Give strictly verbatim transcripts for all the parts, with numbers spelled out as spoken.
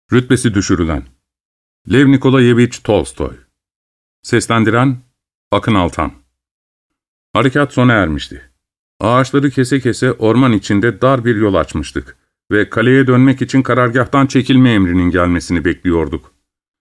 Rütbesi düşürülen Lev Nikolayevich Tolstoy. Seslendiren Akın Altan. Harekat sona ermişti. Ağaçları kese kese orman içinde dar bir yol açmıştık ve kaleye dönmek için karargâhtan çekilme emrinin gelmesini bekliyorduk.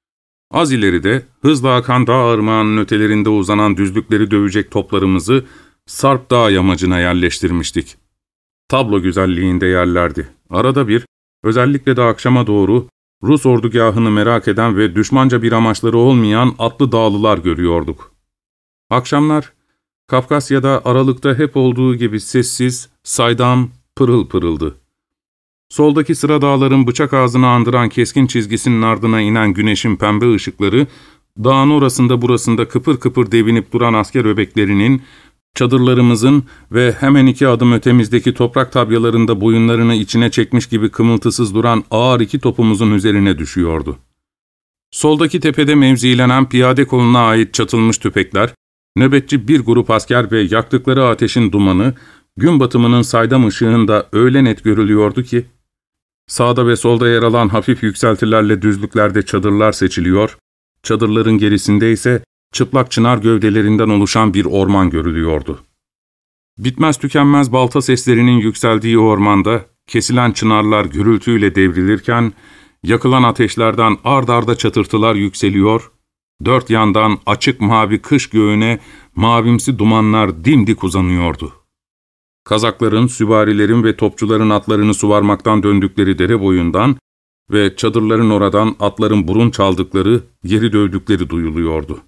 Az ileride hızla akan dağ ırmağının ötelerinde uzanan düzlükleri dövecek toplarımızı Sarp Dağ yamacına yerleştirmiştik. Tablo güzelliğinde yerlerdi. Arada bir, özellikle de akşama doğru Rus ordugahını merak eden ve düşmanca bir amaçları olmayan atlı dağlılar görüyorduk. Akşamlar, Kafkasya'da aralıkta hep olduğu gibi sessiz, saydam, pırıl pırıldı. Soldaki sıra dağların bıçak ağzını andıran keskin çizgisinin ardına inen güneşin pembe ışıkları, dağın orasında burasında kıpır kıpır devinip duran asker öbeklerinin, çadırlarımızın ve hemen iki adım ötemizdeki toprak tabyalarında boyunlarını içine çekmiş gibi kımıltısız duran ağır iki topumuzun üzerine düşüyordu. Soldaki tepede mevzilenen piyade koluna ait çatılmış tüfekler, nöbetçi bir grup asker ve yaktıkları ateşin dumanı, gün batımının saydam ışığında öyle net görülüyordu ki, sağda ve solda yer alan hafif yükseltilerle düzlüklerde çadırlar seçiliyor, çadırların gerisinde ise çıplak çınar gövdelerinden oluşan bir orman görülüyordu. Bitmez tükenmez balta seslerinin yükseldiği ormanda, kesilen çınarlar gürültüyle devrilirken, yakılan ateşlerden ard arda çatırtılar yükseliyor, dört yandan açık mavi kış göğüne mavimsi dumanlar dimdik uzanıyordu. Kazakların, süvarilerin ve topçuların atlarını suvarmaktan döndükleri dere boyundan ve çadırların oradan atların burun çaldıkları, yeri dövdükleri duyuluyordu.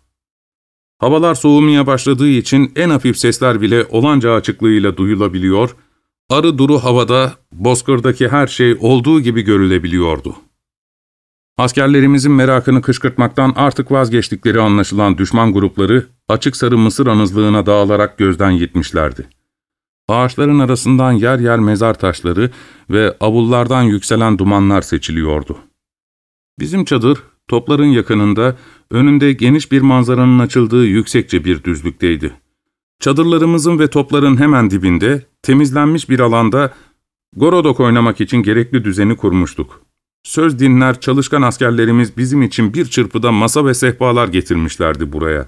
Havalar soğumaya başladığı için en hafif sesler bile olanca açıklığıyla duyulabiliyor, arı duru havada, bozkırdaki her şey olduğu gibi görülebiliyordu. Askerlerimizin merakını kışkırtmaktan artık vazgeçtikleri anlaşılan düşman grupları, açık sarı mısır anızlığına dağılarak gözden yitmişlerdi. Ağaçların arasından yer yer mezar taşları ve avullardan yükselen dumanlar seçiliyordu. Bizim çadır, topların yakınında, önünde geniş bir manzaranın açıldığı yüksekçe bir düzlükteydi. Çadırlarımızın ve topların hemen dibinde, temizlenmiş bir alanda gorodok oynamak için gerekli düzeni kurmuştuk. Söz dinler çalışkan askerlerimiz bizim için bir çırpıda masa ve sehpalar getirmişlerdi buraya.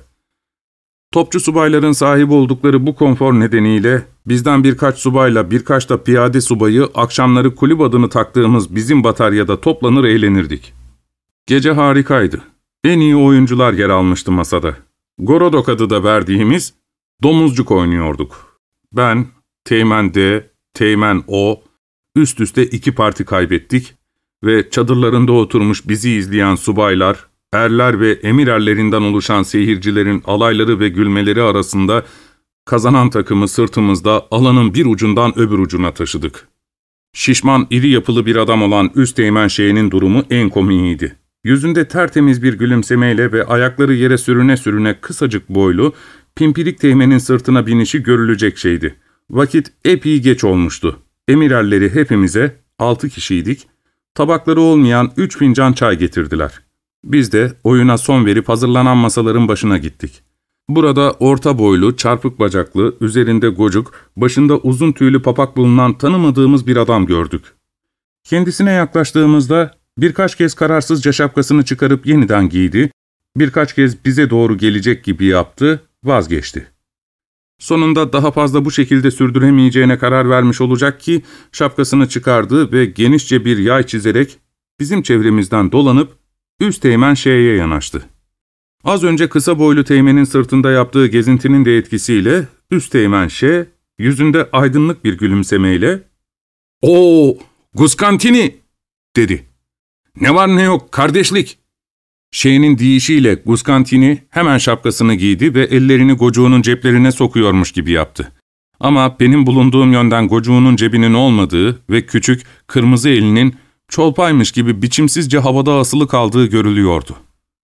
Topçu subayların sahip oldukları bu konfor nedeniyle bizden birkaç subayla birkaç da piyade subayı akşamları kulüp adını taktığımız bizim bataryada toplanır eğlenirdik. Gece harikaydı. En iyi oyuncular yer almıştı masada. Gorodok adı da verdiğimiz domuzcuk oynuyorduk. Ben, Teğmen D, Teğmen O, üst üste iki parti kaybettik ve çadırlarında oturmuş bizi izleyen subaylar, erler ve emir erlerinden oluşan seyircilerin alayları ve gülmeleri arasında kazanan takımı sırtımızda alanın bir ucundan öbür ucuna taşıdık. Şişman, iri yapılı bir adam olan Üsteğmen Şeyh'in durumu en komiğiydi. Yüzünde tertemiz bir gülümsemeyle ve ayakları yere sürüne sürüne kısacık boylu, pimpirik Teğmen'in sırtına binişi görülecek şeydi. Vakit epey geç olmuştu. Emirerleri hepimize, altı kişiydik, tabakları olmayan üç fincan çay getirdiler. Biz de oyuna son verip hazırlanan masaların başına gittik. Burada orta boylu, çarpık bacaklı, üzerinde gocuk, başında uzun tüylü papak bulunan tanımadığımız bir adam gördük. Kendisine yaklaştığımızda birkaç kez kararsızca şapkasını çıkarıp yeniden giydi, birkaç kez bize doğru gelecek gibi yaptı, vazgeçti. Sonunda daha fazla bu şekilde sürdüremeyeceğine karar vermiş olacak ki şapkasını çıkardı ve genişçe bir yay çizerek bizim çevremizden dolanıp Üsteğmen Şeyh'e yanaştı. Az önce kısa boylu Teğmen'in sırtında yaptığı gezintinin de etkisiyle Üsteğmen Şeyh yüzünde aydınlık bir gülümsemeyle ''Oo, Guskantini!'' dedi. ''Ne var ne yok, kardeşlik!'' Şeyh'in deyişiyle Guskantini hemen şapkasını giydi ve ellerini gocuğunun ceplerine sokuyormuş gibi yaptı. Ama benim bulunduğum yönden gocuğunun cebinin olmadığı ve küçük, kırmızı elinin çolpaymış gibi biçimsizce havada asılı kaldığı görülüyordu.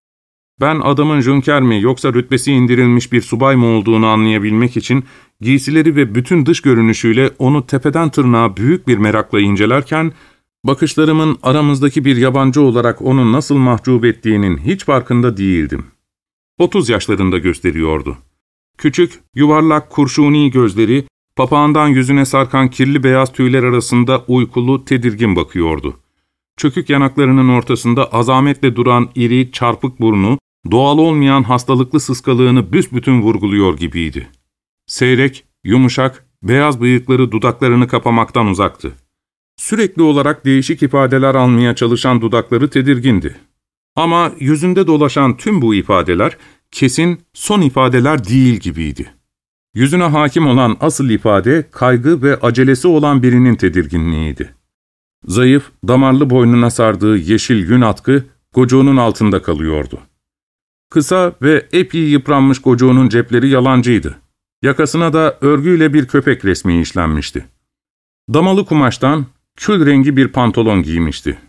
Ben adamın jünker mi yoksa rütbesi indirilmiş bir subay mı olduğunu anlayabilmek için giysileri ve bütün dış görünüşüyle onu tepeden tırnağa büyük bir merakla incelerken, bakışlarımın aramızdaki bir yabancı olarak onu nasıl mahcup ettiğinin hiç farkında değildim. Otuz yaşlarında gösteriyordu. Küçük, yuvarlak kurşuni gözleri, papağandan yüzüne sarkan kirli beyaz tüyler arasında uykulu, tedirgin bakıyordu. Çökük yanaklarının ortasında azametle duran iri, çarpık burnu, doğal olmayan hastalıklı sıskalığını büsbütün vurguluyor gibiydi. Seyrek, yumuşak, beyaz bıyıkları dudaklarını kapamaktan uzaktı. Sürekli olarak değişik ifadeler almaya çalışan dudakları tedirgindi. Ama yüzünde dolaşan tüm bu ifadeler, kesin son ifadeler değil gibiydi. Yüzüne hakim olan asıl ifade, kaygı ve acelesi olan birinin tedirginliğiydi. Zayıf, damarlı boynuna sardığı yeşil yün atkı, gocuğunun altında kalıyordu. Kısa ve epey yıpranmış gocuğunun cepleri yalancıydı. Yakasına da örgüyle bir köpek resmi işlenmişti. Damalı kumaştan, kül rengi bir pantolon giymişti.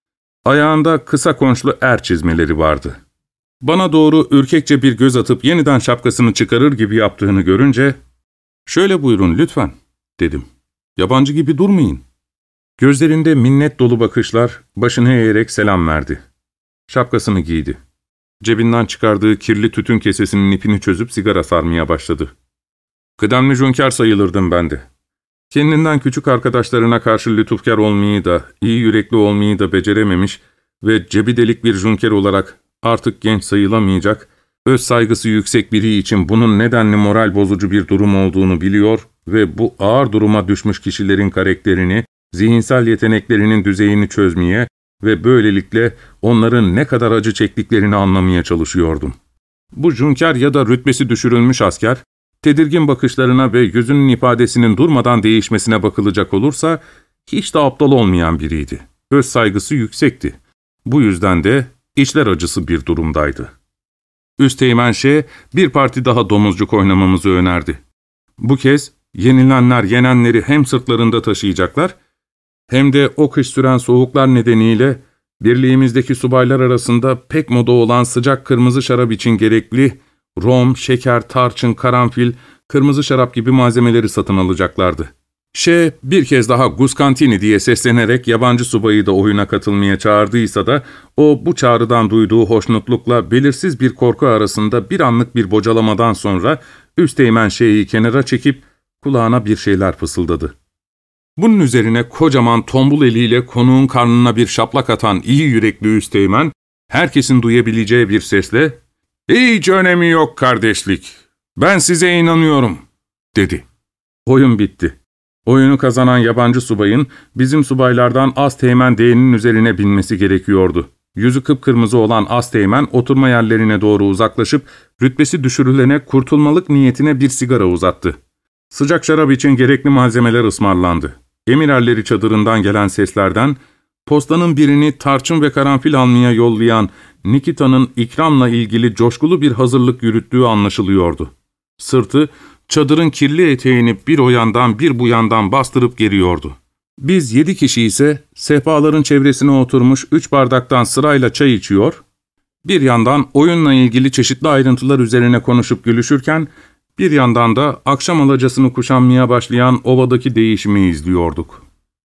Ayağında kısa konçlu er çizmeleri vardı. Bana doğru ürkekçe bir göz atıp yeniden şapkasını çıkarır gibi yaptığını görünce, ''Şöyle buyurun lütfen.'' dedim. ''Yabancı gibi durmayın.'' Gözlerinde minnet dolu bakışlar, başını eğerek selam verdi. Şapkasını giydi. Cebinden çıkardığı kirli tütün kesesinin ipini çözüp sigara sarmaya başladı. ''Kıdemli junker sayılırdım ben de. Kendinden küçük arkadaşlarına karşı lütufkar olmayı da, iyi yürekli olmayı da becerememiş ve cebi delik bir junker olarak artık genç sayılamayacak, öz saygısı yüksek biri için bunun nedenli moral bozucu bir durum olduğunu biliyor ve bu ağır duruma düşmüş kişilerin karakterini, zihinsel yeteneklerinin düzeyini çözmeye ve böylelikle onların ne kadar acı çektiklerini anlamaya çalışıyordum. Bu junker ya da rütbesi düşürülmüş asker, tedirgin bakışlarına ve yüzünün ifadesinin durmadan değişmesine bakılacak olursa, hiç de aptal olmayan biriydi. Öz saygısı yüksekti. Bu yüzden de içler acısı bir durumdaydı. Üsteğmen Şeyh, bir parti daha domuzcuk oynamamızı önerdi. Bu kez yenilenler yenenleri hem sırtlarında taşıyacaklar, hem de o kış süren soğuklar nedeniyle birliğimizdeki subaylar arasında pek moda olan sıcak kırmızı şarap için gerekli rom, şeker, tarçın, karanfil, kırmızı şarap gibi malzemeleri satın alacaklardı. Şeyh bir kez daha Guskantini diye seslenerek yabancı subayı da oyuna katılmaya çağırdıysa da o bu çağrıdan duyduğu hoşnutlukla belirsiz bir korku arasında bir anlık bir bocalamadan sonra Üsteğmen Şeyh'i kenara çekip kulağına bir şeyler fısıldadı. Bunun üzerine kocaman tombul eliyle konuğun karnına bir şaplak atan iyi yürekli Üsteğmen, herkesin duyabileceği bir sesle ''Hiç önemi yok kardeşlik, ben size inanıyorum.'' dedi. Oyun bitti. Oyunu kazanan yabancı subayın bizim subaylardan Asteğmen D'nin üzerine binmesi gerekiyordu. Yüzü kıpkırmızı olan Asteğmen oturma yerlerine doğru uzaklaşıp rütbesi düşürülene kurtulmalık niyetine bir sigara uzattı. Sıcak şarap için gerekli malzemeler ısmarlandı. Emirerleri çadırından gelen seslerden, postanın birini tarçın ve karanfil almaya yollayan Nikita'nın ikramla ilgili coşkulu bir hazırlık yürüttüğü anlaşılıyordu. Sırtı, çadırın kirli eteğini bir o yandan bir bu yandan bastırıp geriyordu. Biz yedi kişi ise sehpaların çevresine oturmuş üç bardaktan sırayla çay içiyor, bir yandan oyunla ilgili çeşitli ayrıntılar üzerine konuşup gülüşürken, bir yandan da akşam alacasını kuşanmaya başlayan ovadaki değişimi izliyorduk.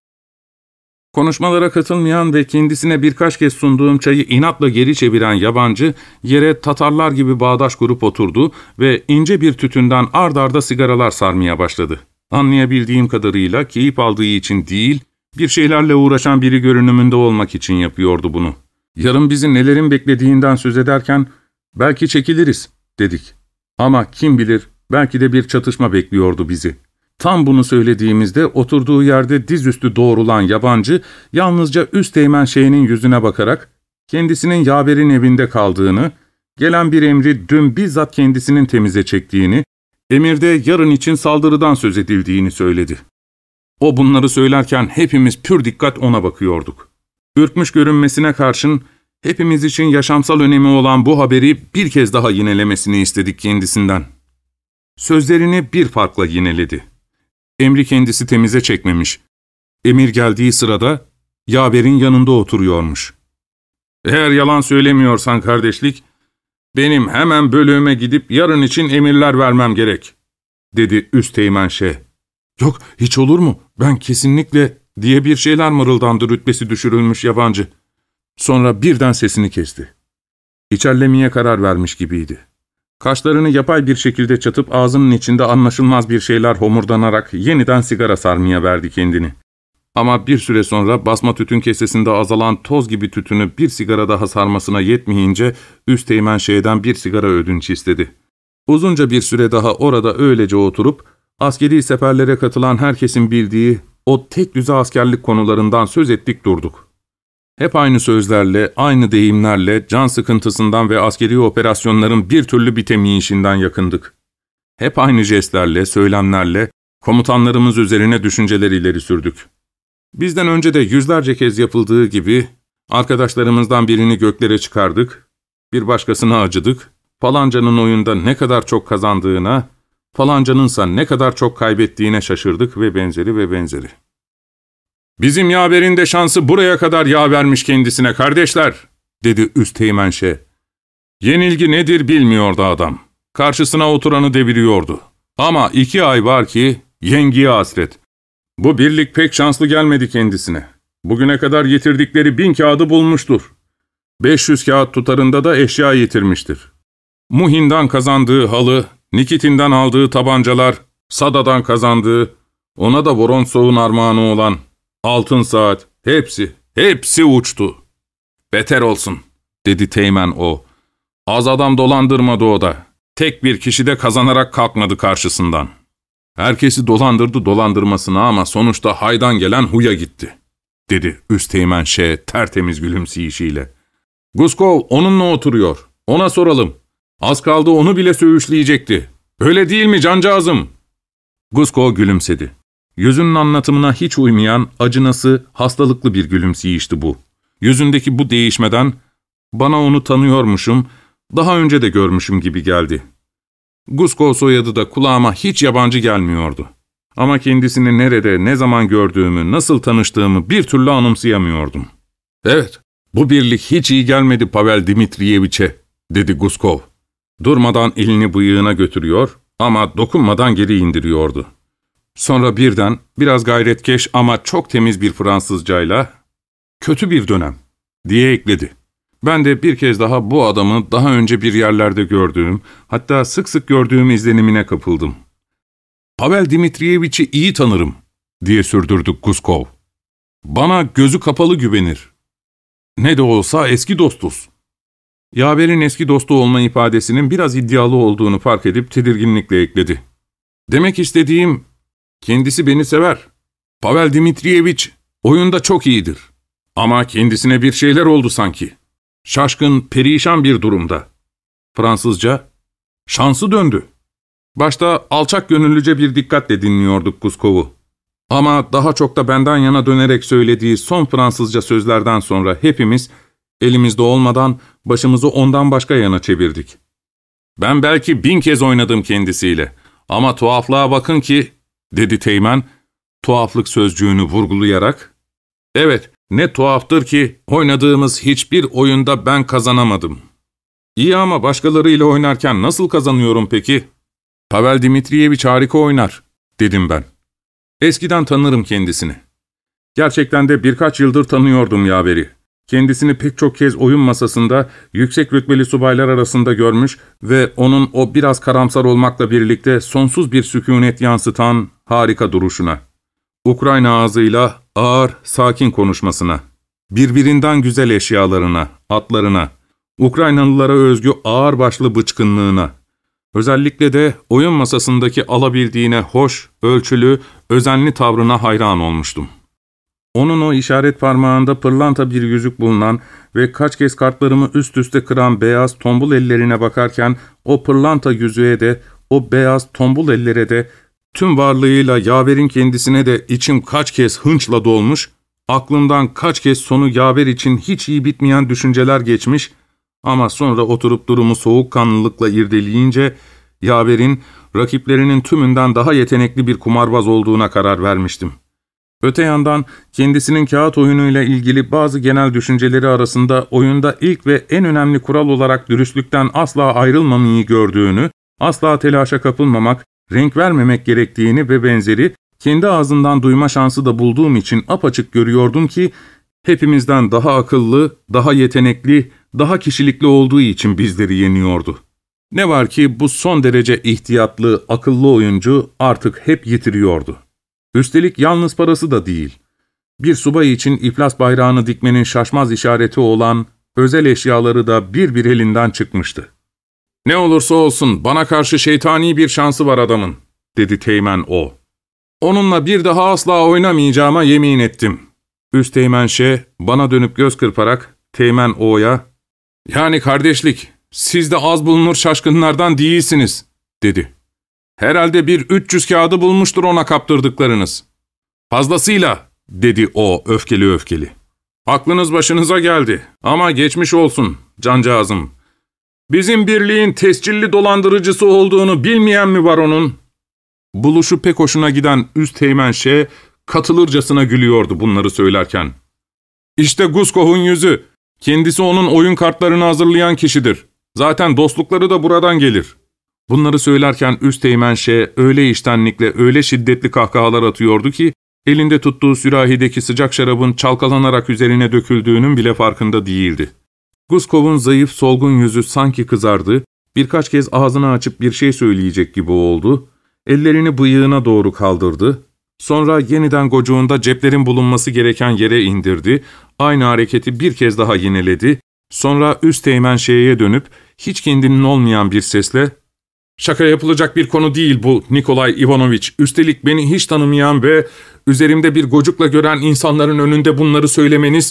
Konuşmalara katılmayan ve kendisine birkaç kez sunduğum çayı inatla geri çeviren yabancı, yere Tatarlar gibi bağdaş kurup oturdu ve ince bir tütünden ard arda sigaralar sarmaya başladı. Anlayabildiğim kadarıyla keyif aldığı için değil, bir şeylerle uğraşan biri görünümünde olmak için yapıyordu bunu. Yarın bizi nelerin beklediğinden söz ederken, ''Belki çekiliriz.'' dedik. Ama kim bilir, belki de bir çatışma bekliyordu bizi. Tam bunu söylediğimizde oturduğu yerde dizüstü doğrulan yabancı, yalnızca Üsteğmen Şeyh'in yüzüne bakarak, kendisinin yaverin evinde kaldığını, gelen bir emri dün bizzat kendisinin temize çektiğini, emirde yarın için saldırıdan söz edildiğini söyledi. O bunları söylerken hepimiz pür dikkat ona bakıyorduk. Ürkmüş görünmesine karşın, hepimiz için yaşamsal önemi olan bu haberi bir kez daha yinelemesini istedik kendisinden. Sözlerini bir farkla yineledi. Emri kendisi temize çekmemiş. Emir geldiği sırada yaverin yanında oturuyormuş. ''Eğer yalan söylemiyorsan kardeşlik, benim hemen bölüğüme gidip yarın için emirler vermem gerek.'' dedi Üsteğmen Şeyh. ''Yok, hiç olur mu? Ben kesinlikle...'' diye bir şeyler mırıldandı rütbesi düşürülmüş yabancı. Sonra birden sesini kesti. İçerlemeye karar vermiş gibiydi. Kaşlarını yapay bir şekilde çatıp ağzının içinde anlaşılmaz bir şeyler homurdanarak yeniden sigara sarmaya verdi kendini. Ama bir süre sonra basma tütün kesesinde azalan toz gibi tütünü bir sigara daha sarmasına yetmeyince Üsteğmen Şeyh'den bir sigara ödünç istedi. Uzunca bir süre daha orada öylece oturup askeri seferlere katılan herkesin bildiği o tek düze askerlik konularından söz ettik durduk. Hep aynı sözlerle, aynı deyimlerle can sıkıntısından ve askeri operasyonların bir türlü bitemeyişinden yakındık. Hep aynı jestlerle, söylemlerle komutanlarımız üzerine düşünceler ileri sürdük. Bizden önce de yüzlerce kez yapıldığı gibi arkadaşlarımızdan birini göklere çıkardık, bir başkasına acıdık, falancanın oyunda ne kadar çok kazandığına, falancanınsa ne kadar çok kaybettiğine şaşırdık ve benzeri ve benzeri. ''Bizim yaverin de şansı buraya kadar yavermiş kendisine kardeşler'' dedi Üsteğmen Şeyh. Yenilgi nedir bilmiyordu adam. Karşısına oturanı deviriyordu. Ama iki ay var ki yengiye hasret. Bu birlik pek şanslı gelmedi kendisine. Bugüne kadar yitirdikleri bin kağıdı bulmuştur. beş yüz kağıt tutarında da eşya yitirmiştir. Muhin'den kazandığı halı, Nikitin'den aldığı tabancalar, Sada'dan kazandığı, ona da Vorontsov'un armağanı olan altın saat, hepsi, hepsi uçtu. ''Beter olsun'' dedi Teğmen o. ''Az adam dolandırmadı o da. Tek bir kişi de kazanarak kalkmadı karşısından. Herkesi dolandırdı dolandırmasına ama sonuçta haydan gelen huya gitti'' dedi Üsteğmen Şeyh tertemiz gülümseyişiyle. ''Guskov onunla oturuyor. Ona soralım. Az kaldı onu bile söğüşleyecekti. Öyle değil mi cancağızım?'' Guskov gülümsedi. Yüzünün anlatımına hiç uymayan, acınası, hastalıklı bir gülümseyişti bu. Yüzündeki bu değişmeden, bana onu tanıyormuşum, daha önce de görmüşüm gibi geldi. Guskov soyadı da kulağıma hiç yabancı gelmiyordu. Ama kendisini nerede, ne zaman gördüğümü, nasıl tanıştığımı bir türlü anımsayamıyordum. ''Evet, bu birlik hiç iyi gelmedi Pavel Dimitriyeviç'e'' dedi Guskov. Durmadan elini bıyığına götürüyor ama dokunmadan geri indiriyordu. Sonra birden, biraz gayretkeş ama çok temiz bir Fransızcayla, ''Kötü bir dönem'' diye ekledi. Ben de bir kez daha bu adamı daha önce bir yerlerde gördüğüm, hatta sık sık gördüğüm izlenimine kapıldım. ''Pavel Dimitriyeviç'i iyi tanırım'' diye sürdürdü Guskov. ''Bana gözü kapalı güvenir. Ne de olsa eski dostuz.'' Yaver'in eski dostu olma ifadesinin biraz iddialı olduğunu fark edip tedirginlikle ekledi. ''Demek istediğim, kendisi beni sever. Pavel Dimitriyeviç oyunda çok iyidir. Ama kendisine bir şeyler oldu sanki. Şaşkın, perişan bir durumda. Fransızca, şansı döndü.'' Başta alçak gönüllüce bir dikkatle dinliyorduk Guskov'u. Ama daha çok da benden yana dönerek söylediği son Fransızca sözlerden sonra hepimiz, elimizde olmadan başımızı ondan başka yana çevirdik. ''Ben belki bin kez oynadım kendisiyle. Ama tuhaflığa bakın ki'' dedi Teğmen, tuhaflık sözcüğünü vurgulayarak. ''Evet, ne tuhaftır ki oynadığımız hiçbir oyunda ben kazanamadım. İyi ama başkalarıyla oynarken nasıl kazanıyorum peki?'' ''Pavel Dimitriyeviç harika oynar'' dedim ben. Eskiden tanırım kendisini. Gerçekten de birkaç yıldır tanıyordum yaveri. Kendisini pek çok kez oyun masasında yüksek rütbeli subaylar arasında görmüş ve onun o biraz karamsar olmakla birlikte sonsuz bir sükûnet yansıtan harika duruşuna, Ukrayna ağzıyla ağır, sakin konuşmasına, birbirinden güzel eşyalarına, atlarına, Ukraynalılara özgü ağırbaşlı bıçkınlığına, özellikle de oyun masasındaki alabildiğine hoş, ölçülü, özenli tavrına hayran olmuştum. Onun o işaret parmağında pırlanta bir yüzük bulunan ve kaç kez kartlarımı üst üste kıran beyaz tombul ellerine bakarken o pırlanta yüzüğe de, o beyaz tombul ellere de, tüm varlığıyla yaverin kendisine de içim kaç kez hınçla dolmuş, aklımdan kaç kez sonu yaver için hiç iyi bitmeyen düşünceler geçmiş ama sonra oturup durumu soğukkanlılıkla irdeleyince yaverin rakiplerinin tümünden daha yetenekli bir kumarbaz olduğuna karar vermiştim. Öte yandan kendisinin kağıt oyunuyla ilgili bazı genel düşünceleri arasında oyunda ilk ve en önemli kural olarak dürüstlükten asla ayrılmamayı gördüğünü, asla telaşa kapılmamak, renk vermemek gerektiğini ve benzeri kendi ağzından duyma şansı da bulduğum için apaçık görüyordum ki hepimizden daha akıllı, daha yetenekli, daha kişilikli olduğu için bizleri yeniyordu. Ne var ki bu son derece ihtiyatlı, akıllı oyuncu artık hep yitiriyordu. Üstelik yalnız parası da değil. bir subay için iflas bayrağını dikmenin şaşmaz işareti olan özel eşyaları da bir bir elinden çıkmıştı. ''Ne olursa olsun bana karşı şeytani bir şansı var adamın.'' dedi Teğmen O. ''Onunla bir daha asla oynamayacağıma yemin ettim.'' Üsteğmen Ş. bana dönüp göz kırparak Teğmen O'ya ''Yani kardeşlik, siz de az bulunur şaşkınlardan değilsiniz.'' dedi. ''Herhalde bir üç yüz kağıdı bulmuştur ona kaptırdıklarınız.'' ''Fazlasıyla.'' dedi o öfkeli öfkeli. ''Aklınız başınıza geldi ama geçmiş olsun cancağızım. Bizim birliğin tescilli dolandırıcısı olduğunu bilmeyen mi var onun?'' Buluşu pek hoşuna giden Üsteğmen Ş. katılırcasına gülüyordu bunları söylerken. ''İşte Guskov'un yüzü. Kendisi onun oyun kartlarını hazırlayan kişidir. Zaten dostlukları da buradan gelir.'' Bunları söylerken Üsteğmen Ş. öyle içtenlikle, öyle şiddetli kahkahalar atıyordu ki, elinde tuttuğu sürahideki sıcak şarabın çalkalanarak üzerine döküldüğünün bile farkında değildi. Guskov'un zayıf, solgun yüzü sanki kızardı, birkaç kez ağzını açıp bir şey söyleyecek gibi oldu, ellerini bıyığına doğru kaldırdı, sonra yeniden gocuğunda ceplerin bulunması gereken yere indirdi, aynı hareketi bir kez daha yineledi, sonra Üsteğmen Ş'ye dönüp hiç kendinin olmayan bir sesle ''Şaka yapılacak bir konu değil bu Nikolay Ivanoviç, üstelik beni hiç tanımayan ve üzerimde bir gocukla gören insanların önünde bunları söylemeniz...''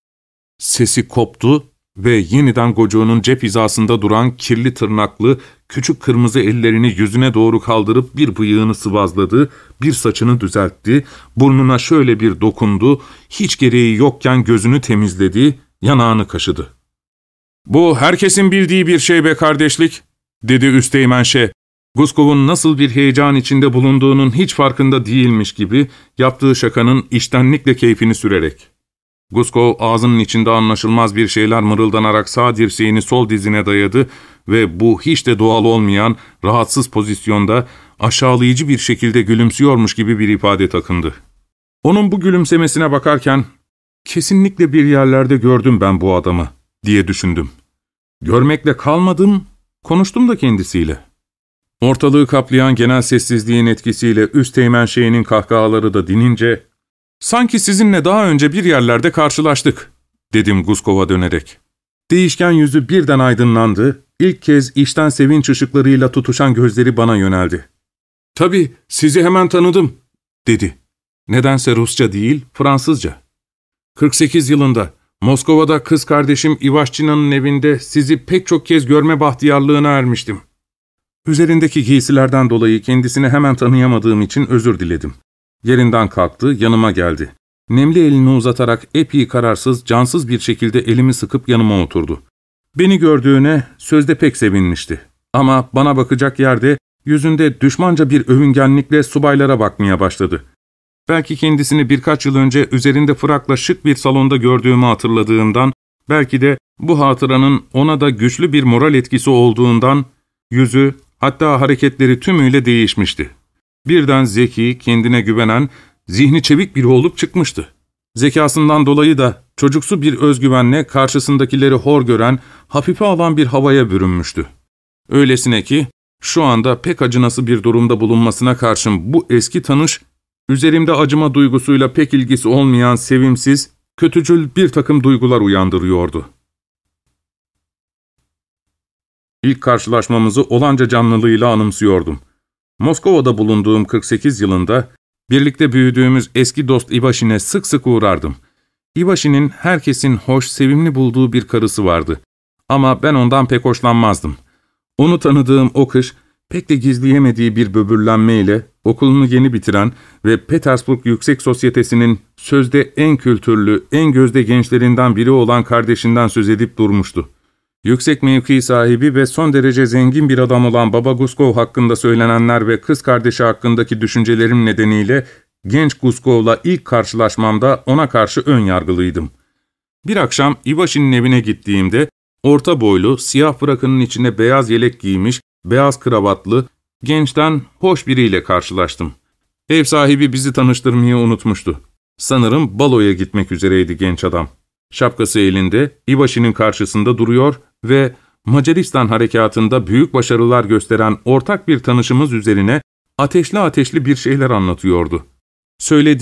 Sesi koptu ve yeniden gocuğunun cep hizasında duran kirli tırnaklı, küçük kırmızı ellerini yüzüne doğru kaldırıp bir bıyığını sıvazladı, bir saçını düzeltti, burnuna şöyle bir dokundu, hiç gereği yokken gözünü temizledi, yanağını kaşıdı. ''Bu herkesin bildiği bir şey be kardeşlik.'' dedi Üsteğmen Ş. Guskov'un nasıl bir heyecan içinde bulunduğunun hiç farkında değilmiş gibi yaptığı şakanın içtenlikle keyfini sürerek. Guskov ağzının içinde anlaşılmaz bir şeyler mırıldanarak sağ dirseğini sol dizine dayadı ve bu hiç de doğal olmayan rahatsız pozisyonda aşağılayıcı bir şekilde gülümsüyormuş gibi bir ifade takındı. Onun bu gülümsemesine bakarken kesinlikle bir yerlerde gördüm ben bu adamı diye düşündüm. Görmekle kalmadım, konuştum da kendisiyle. Ortalığı kaplayan genel sessizliğin etkisiyle Üsteğmen Şeyh'in kahkahaları da dinince ''Sanki sizinle daha önce bir yerlerde karşılaştık.'' dedim Guskov'a dönerek. Değişken yüzü birden aydınlandı, ilk kez içten sevinç ışıklarıyla tutuşan gözleri bana yöneldi. ''Tabii, sizi hemen tanıdım.'' dedi. Nedense Rusça değil, Fransızca. kırk sekiz yılında Moskova'da kız kardeşim İvaşçina'nın evinde sizi pek çok kez görme bahtiyarlığına ermiştim. Üzerindeki giysilerden dolayı kendisini hemen tanıyamadığım için özür diledim. Yerinden kalktı, yanıma geldi. Nemli elini uzatarak epey kararsız, cansız bir şekilde elimi sıkıp yanıma oturdu. Beni gördüğüne sözde pek sevinmişti. Ama bana bakacak yerde yüzünde düşmanca bir övüngenlikle subaylara bakmaya başladı. Belki kendisini birkaç yıl önce üzerinde frakla şık bir salonda gördüğümü hatırladığından, belki de bu hatıranın ona da güçlü bir moral etkisi olduğundan, yüzü, hatta hareketleri tümüyle değişmişti. Birden zeki, kendine güvenen, zihni çevik biri olup çıkmıştı. Zekasından dolayı da çocuksu bir özgüvenle karşısındakileri hor gören, hafife alan bir havaya bürünmüştü. Öylesine ki, şu anda pek acınası bir durumda bulunmasına karşın bu eski tanış, üzerimde acıma duygusuyla pek ilgisi olmayan sevimsiz, kötücül bir takım duygular uyandırıyordu. İlk karşılaşmamızı olanca canlılığıyla anımsıyordum. Moskova'da bulunduğum kırk sekiz yılında, birlikte büyüdüğümüz eski dost İvaşin'e sık sık uğrardım. İvaşin'in herkesin hoş, sevimli bulduğu bir karısı vardı. Ama ben ondan pek hoşlanmazdım. Onu tanıdığım o kış, pek de gizleyemediği bir böbürlenmeyle okulunu yeni bitiren ve Petersburg Yüksek Sosyetesi'nin sözde en kültürlü, en gözde gençlerinden biri olan kardeşinden söz edip durmuştu. Yüksek mevki sahibi ve son derece zengin bir adam olan Baba Guskov hakkında söylenenler ve kız kardeşi hakkındaki düşüncelerim nedeniyle genç Guskov'la ilk karşılaşmamda ona karşı ön yargılıydım. Bir akşam İvaşin'in evine gittiğimde orta boylu, siyah frakının içine beyaz yelek giymiş, beyaz kravatlı, gençten hoş biriyle karşılaştım. Ev sahibi bizi tanıştırmayı unutmuştu. Sanırım baloya gitmek üzereydi genç adam. Şapkası elinde, İvaşin'in karşısında duruyor ve Macaristan harekatında büyük başarılar gösteren ortak bir tanışımız üzerine ateşli ateşli bir şeyler anlatıyordu. Söylediği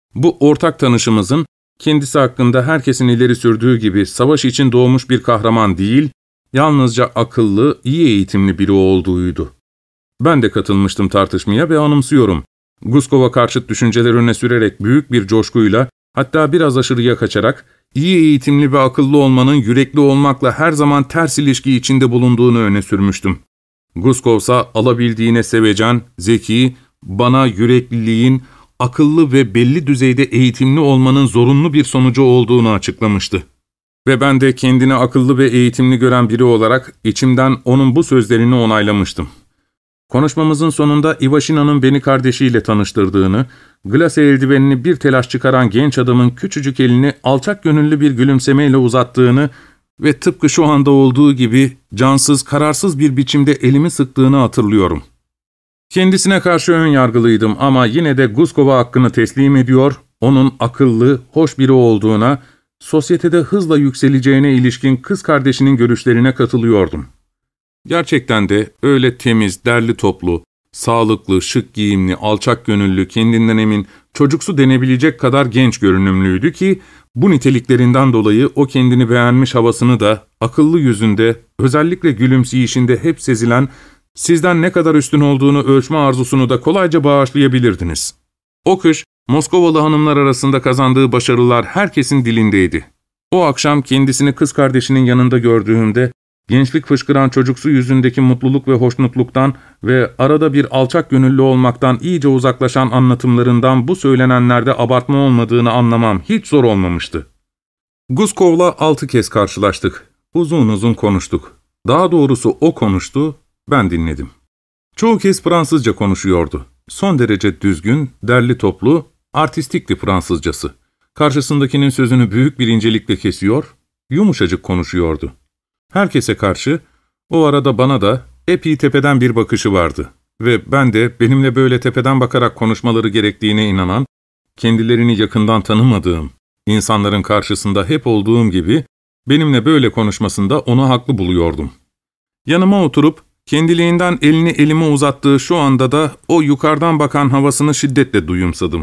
Bu ortak tanışımızın, kendisi hakkında herkesin ileri sürdüğü gibi savaş için doğmuş bir kahraman değil, yalnızca akıllı, iyi eğitimli biri olduğuydu. Ben de katılmıştım tartışmaya ve anımsıyorum. Guskov'a karşıt düşünceler öne sürerek büyük bir coşkuyla, hatta biraz aşırıya kaçarak, iyi eğitimli ve akıllı olmanın yürekli olmakla her zaman ters ilişki içinde bulunduğunu öne sürmüştüm. Guskov'sa alabildiğine sevecen, zeki, bana yürekliliğin, akıllı ve belli düzeyde eğitimli olmanın zorunlu bir sonucu olduğunu açıklamıştı. Ve ben de kendini akıllı ve eğitimli gören biri olarak içimden onun bu sözlerini onaylamıştım. Konuşmamızın sonunda Ivashina'nın beni kardeşiyle tanıştırdığını, glase eldivenini bir telaş çıkaran genç adamın küçücük elini alçak gönüllü bir gülümsemeyle uzattığını ve tıpkı şu anda olduğu gibi cansız, kararsız bir biçimde elimi sıktığını hatırlıyorum. Kendisine karşı ön yargılıydım ama yine de Guskov'a hakkını teslim ediyor, onun akıllı, hoş biri olduğuna, sosyetede hızla yükseleceğine ilişkin kız kardeşinin görüşlerine katılıyordum. Gerçekten de öyle temiz, derli toplu, sağlıklı, şık giyimli, alçak gönüllü, kendinden emin, çocuksu denebilecek kadar genç görünümlüydü ki, bu niteliklerinden dolayı o kendini beğenmiş havasını da, akıllı yüzünde, özellikle gülümseyişinde hep sezilen, sizden ne kadar üstün olduğunu ölçme arzusunu da kolayca bağışlayabilirdiniz. O kış, Moskovalı hanımlar arasında kazandığı başarılar herkesin dilindeydi. O akşam kendisini kız kardeşinin yanında gördüğümde, gençlik fışkıran çocuksu yüzündeki mutluluk ve hoşnutluktan ve arada bir alçak gönüllü olmaktan iyice uzaklaşan anlatımlarından bu söylenenlerde abartma olmadığını anlamam hiç zor olmamıştı. Guskov'la altı kez karşılaştık. Uzun uzun konuştuk. Daha doğrusu o konuştu, ben dinledim. Çoğu kez Fransızca konuşuyordu. Son derece düzgün, derli toplu, artistikti Fransızcası. Karşısındakinin sözünü büyük bir incelikle kesiyor, yumuşacık konuşuyordu. Herkese karşı, o arada bana da epey tepeden bir bakışı vardı ve ben de benimle böyle tepeden bakarak konuşmaları gerektiğine inanan, kendilerini yakından tanımadığım, insanların karşısında hep olduğum gibi benimle böyle konuşmasında onu haklı buluyordum. Yanıma oturup, kendiliğinden elini elime uzattığı şu anda da o yukarıdan bakan havasını şiddetle duyumsadım.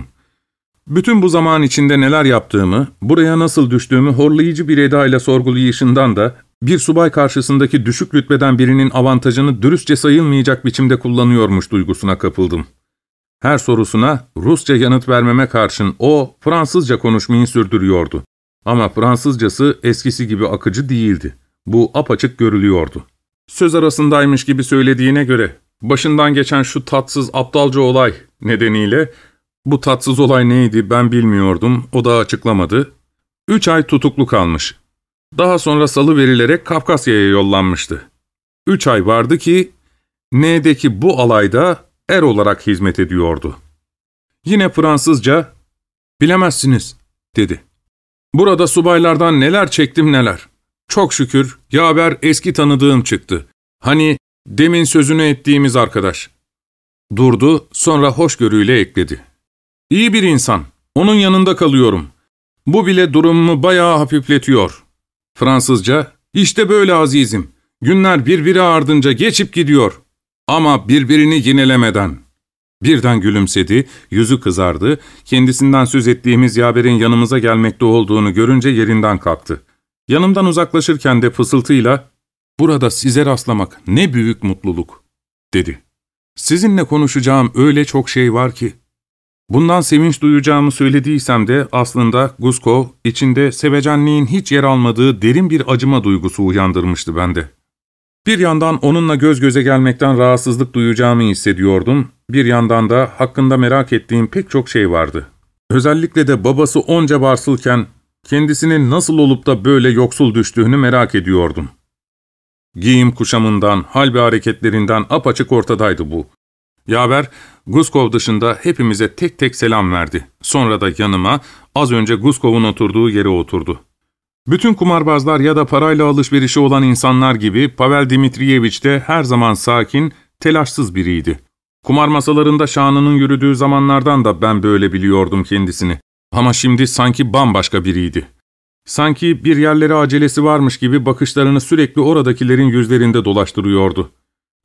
Bütün bu zaman içinde neler yaptığımı, buraya nasıl düştüğümü horlayıcı bir edayla sorgulayışından da, bir subay karşısındaki düşük rütbeden birinin avantajını dürüstçe sayılmayacak biçimde kullanıyormuş duygusuna kapıldım. Her sorusuna Rusça yanıt vermeme karşın o Fransızca konuşmayı sürdürüyordu. Ama Fransızcası eskisi gibi akıcı değildi. Bu apaçık görülüyordu. Söz arasındaymış gibi söylediğine göre, başından geçen şu tatsız aptalca olay nedeniyle, bu tatsız olay neydi ben bilmiyordum, o da açıklamadı. Üç ay tutuklu kalmış. Daha sonra salıverilerek Kafkasya'ya yollanmıştı. Üç ay vardı ki, N'deki bu alayda er olarak hizmet ediyordu. Yine Fransızca, "Bilemezsiniz," dedi. "Burada subaylardan neler çektim neler. Çok şükür, yaver eski tanıdığım çıktı. Hani demin sözünü ettiğimiz arkadaş." Durdu, sonra hoşgörüyle ekledi. "İyi bir insan, onun yanında kalıyorum. Bu bile durumumu bayağı hafifletiyor." Fransızca, "İşte böyle azizim. Günler birbiri ardınca geçip gidiyor. Ama birbirini yinelemeden." Birden gülümsedi, yüzü kızardı, kendisinden söz ettiğimiz yaverin yanımıza gelmekte olduğunu görünce yerinden kalktı. Yanımdan uzaklaşırken de fısıltıyla, "Burada size rastlamak ne büyük mutluluk," dedi. "Sizinle konuşacağım öyle çok şey var ki." Bundan sevinç duyacağımı söylediysem de aslında Guskov, içinde sevecenliğin hiç yer almadığı derin bir acıma duygusu uyandırmıştı bende. Bir yandan onunla göz göze gelmekten rahatsızlık duyacağımı hissediyordum, bir yandan da hakkında merak ettiğim pek çok şey vardı. Özellikle de babası onca varsılken, kendisinin nasıl olup da böyle yoksul düştüğünü merak ediyordum. Giyim kuşamından, hal ve hareketlerinden apaçık ortadaydı bu. Yaver, Guskov dışında hepimize tek tek selam verdi. Sonra da yanıma, az önce Guskov'un oturduğu yere oturdu. Bütün kumarbazlar ya da parayla alışverişi olan insanlar gibi Pavel Dmitrievich de her zaman sakin, telaşsız biriydi. Kumar masalarında şanının yürüdüğü zamanlardan da ben böyle biliyordum kendisini. Ama şimdi sanki bambaşka biriydi. Sanki bir yerlere acelesi varmış gibi bakışlarını sürekli oradakilerin yüzlerinde dolaştırıyordu.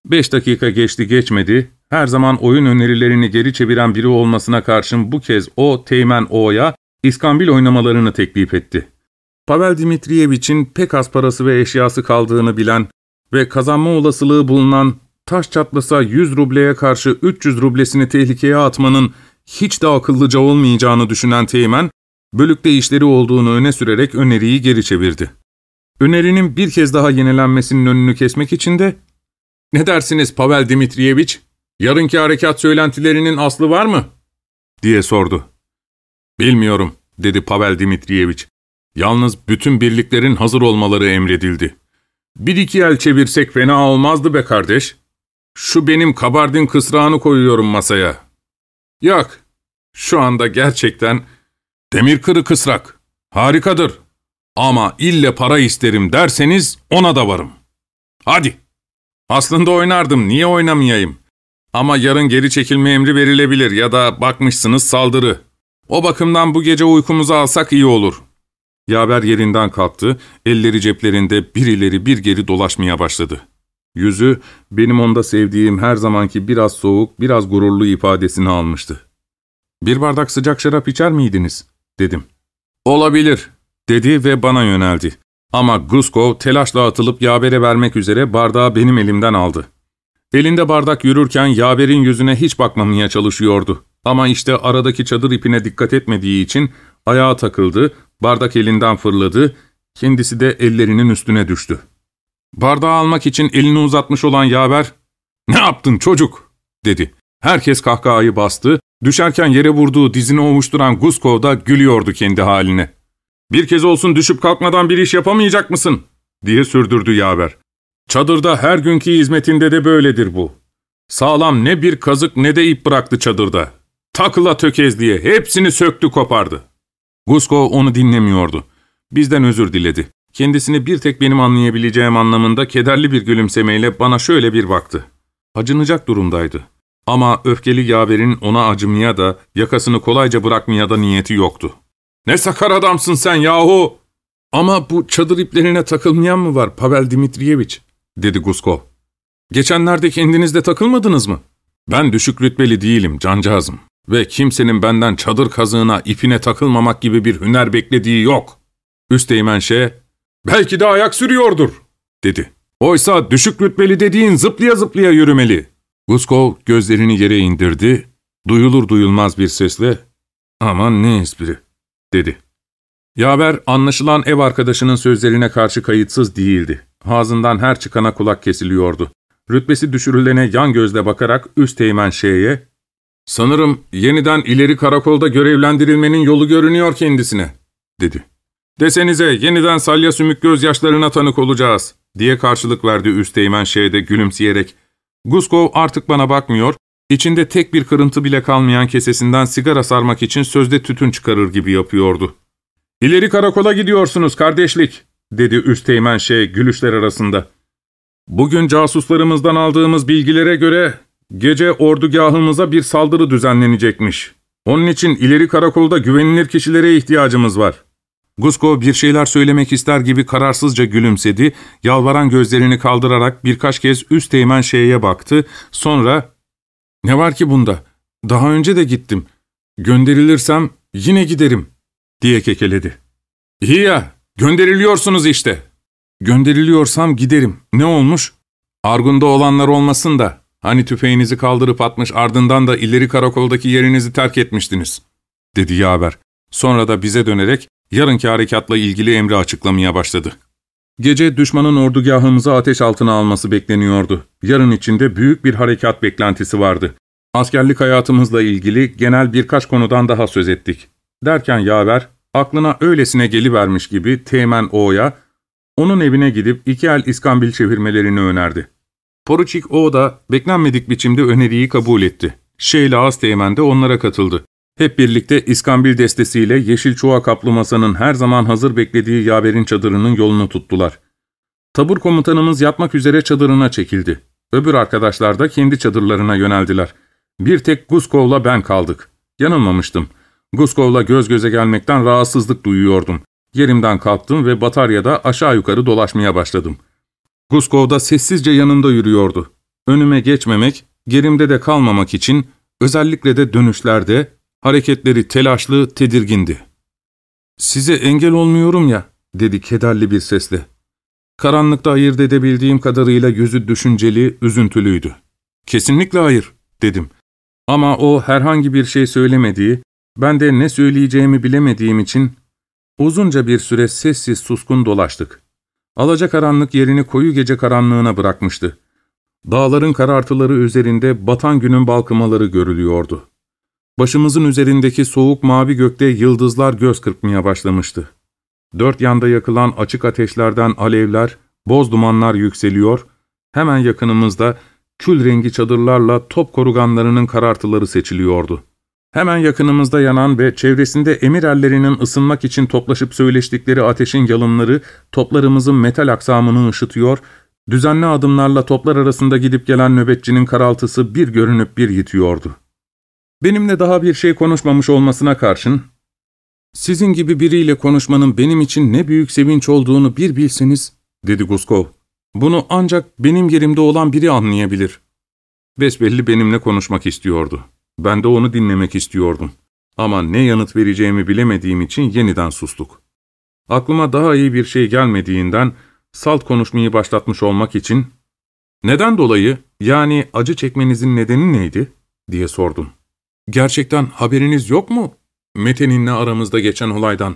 Beş dakika geçti geçmedi, her zaman oyun önerilerini geri çeviren biri olmasına karşın bu kez o Teğmen O'ya iskambil oynamalarını teklif etti. Pavel Dmitriyevich'in pek az parası ve eşyası kaldığını bilen ve kazanma olasılığı bulunan, taş çatlasa yüz rubleye karşı üç yüz rublesini tehlikeye atmanın hiç de akıllıca olmayacağını düşünen Teğmen, bölükte işleri olduğunu öne sürerek öneriyi geri çevirdi. Önerinin bir kez daha yenilenmesinin önünü kesmek için de, ''Ne dersiniz Pavel Dmitriyevich, yarınki harekat söylentilerinin aslı var mı?'' diye sordu. ''Bilmiyorum'' dedi Pavel Dmitriyevich. ''Yalnız bütün birliklerin hazır olmaları emredildi. Bir iki el çevirsek fena olmazdı be kardeş. Şu benim kabardin kısrağını koyuyorum masaya. Yok, şu anda gerçekten demir kırı kısrak. Harikadır. Ama ille para isterim derseniz ona da varım. Hadi. Aslında oynardım, niye oynamayayım? Ama yarın geri çekilme emri verilebilir ya da bakmışsınız saldırı. O bakımdan bu gece uykumuzu alsak iyi olur.'' Yaver yerinden kalktı, elleri ceplerinde bir ileri bir geri dolaşmaya başladı. Yüzü, benim onda sevdiğim her zamanki biraz soğuk, biraz gururlu ifadesini almıştı. ''Bir bardak sıcak şarap içer miydiniz?'' dedim. ''Olabilir.'' dedi ve bana yöneldi. Ama Guskov telaşla atılıp Yaver'e vermek üzere bardağı benim elimden aldı. Elinde bardak yürürken Yaver'in yüzüne hiç bakmamaya çalışıyordu. Ama işte aradaki çadır ipine dikkat etmediği için ayağa takıldı, bardak elinden fırladı, kendisi de ellerinin üstüne düştü. Bardağı almak için elini uzatmış olan Yaver, ''Ne yaptın çocuk?'' dedi. Herkes kahkahayı bastı, düşerken yere vurduğu dizini ovuşturan Guskov da gülüyordu kendi haline. ''Bir kez olsun düşüp kalkmadan bir iş yapamayacak mısın?'' diye sürdürdü Yaver. ''Çadırda her günkü hizmetinde de böyledir bu. Sağlam ne bir kazık ne de ip bıraktı çadırda. Takıla tökez diye hepsini söktü kopardı.'' Guskov onu dinlemiyordu. Bizden özür diledi. Kendisini bir tek benim anlayabileceğim anlamında kederli bir gülümsemeyle bana şöyle bir baktı. Acınacak durumdaydı. Ama öfkeli Yaver'in ona acımaya da, yakasını kolayca bırakmaya da niyeti yoktu. ''Ne sakar adamsın sen yahu!'' ''Ama bu çadır iplerine takılmayan mı var Pavel Dmitriyevich?'' dedi Guskov. ''Geçenlerde kendiniz de takılmadınız mı?'' ''Ben düşük rütbeli değilim cancağızım. Ve kimsenin benden çadır kazığına, ipine takılmamak gibi bir hüner beklediği yok.'' Üsteğmen şey, ''Belki de ayak sürüyordur.'' dedi. ''Oysa düşük rütbeli dediğin zıplaya zıplaya yürümeli.'' Guskov gözlerini yere indirdi, duyulur duyulmaz bir sesle, ''Aman ne espri.'' dedi. Yaver anlaşılan ev arkadaşının sözlerine karşı kayıtsız değildi. Ağzından her çıkana kulak kesiliyordu. Rütbesi düşürülene yan gözle bakarak Üsteğmen şeyye, ''Sanırım yeniden ileri karakolda görevlendirilmenin yolu görünüyor kendisine.'' dedi. ''Desenize yeniden salya sümük gözyaşlarına tanık olacağız.'' diye karşılık verdi Üsteğmen şeyde gülümseyerek. Guskov artık bana bakmıyor, içinde tek bir kırıntı bile kalmayan kesesinden sigara sarmak için sözde tütün çıkarır gibi yapıyordu. ''İleri karakola gidiyorsunuz kardeşlik.'' dedi Üsteğmen şey gülüşler arasında. ''Bugün casuslarımızdan aldığımız bilgilere göre gece ordugahımıza bir saldırı düzenlenecekmiş. Onun için ileri karakolda güvenilir kişilere ihtiyacımız var.'' Guskov bir şeyler söylemek ister gibi kararsızca gülümsedi, yalvaran gözlerini kaldırarak birkaç kez Üsteğmen şeye baktı, sonra ''Ne var ki bunda? Daha önce de gittim. Gönderilirsem yine giderim.'' diye kekeledi. ''İyi ya, gönderiliyorsunuz işte.'' ''Gönderiliyorsam giderim. Ne olmuş? Argun'da olanlar olmasın da, hani tüfeğinizi kaldırıp atmış ardından da ileri karakoldaki yerinizi terk etmiştiniz.'' dedi Yaver. Sonra da bize dönerek yarınki harekatla ilgili emri açıklamaya başladı. Gece düşmanın ordugahımızı ateş altına alması bekleniyordu. Yarın içinde büyük bir harekat beklentisi vardı. Askerlik hayatımızla ilgili genel birkaç konudan daha söz ettik. Derken Yaver, aklına öylesine gelivermiş gibi Teğmen O'ya, onun evine gidip iki el iskambil çevirmelerini önerdi. Poruçik O da beklenmedik biçimde öneriyi kabul etti. Şeyle Ağasteğmen de onlara katıldı. Hep birlikte iskambil destesiyle yeşil çuha kaplı masanın her zaman hazır beklediği Yaver'in çadırının yolunu tuttular. Tabur komutanımız yatmak üzere çadırına çekildi. Öbür arkadaşlar da kendi çadırlarına yöneldiler. Bir tek Guskov'la ben kaldık. Yanılmamıştım. Guskov'la göz göze gelmekten rahatsızlık duyuyordum. Yerimden kalktım ve bataryada aşağı yukarı dolaşmaya başladım. Guskov da sessizce yanımda yürüyordu. Önüme geçmemek, gerimde de kalmamak için özellikle de dönüşlerde hareketleri telaşlı, tedirgindi. ''Size engel olmuyorum ya'' dedi kederli bir sesle. Karanlıkta ayırt edebildiğim kadarıyla yüzü düşünceli, üzüntülüydü. ''Kesinlikle hayır'' dedim. Ama o herhangi bir şey söylemediği, ben de ne söyleyeceğimi bilemediğim için uzunca bir süre sessiz suskun dolaştık. Alacakaranlık yerini koyu gece karanlığına bırakmıştı. Dağların karartıları üzerinde batan günün balkımaları görülüyordu. Başımızın üzerindeki soğuk mavi gökte yıldızlar göz kırpmaya başlamıştı. Dört yanda yakılan açık ateşlerden alevler, boz dumanlar yükseliyor, hemen yakınımızda kül rengi çadırlarla top koruganlarının karartıları seçiliyordu. Hemen yakınımızda yanan ve çevresinde emir erlerinin ısınmak için toplaşıp söyleştikleri ateşin yalınları toplarımızın metal aksamını ışıtıyor, düzenli adımlarla toplar arasında gidip gelen nöbetçinin karaltısı bir görünüp bir yitiyordu. Benimle daha bir şey konuşmamış olmasına karşın, ''Sizin gibi biriyle konuşmanın benim için ne büyük sevinç olduğunu bir bilseniz'' dedi Guskov. ''Bunu ancak benim yerimde olan biri anlayabilir.'' Besbelli benimle konuşmak istiyordu. Ben de onu dinlemek istiyordum. Ama ne yanıt vereceğimi bilemediğim için yeniden sustuk. Aklıma daha iyi bir şey gelmediğinden salt konuşmayı başlatmış olmak için ''Neden dolayı, yani acı çekmenizin nedeni neydi?'' diye sordum. ''Gerçekten haberiniz yok mu Mete'ninle aramızda geçen olaydan?''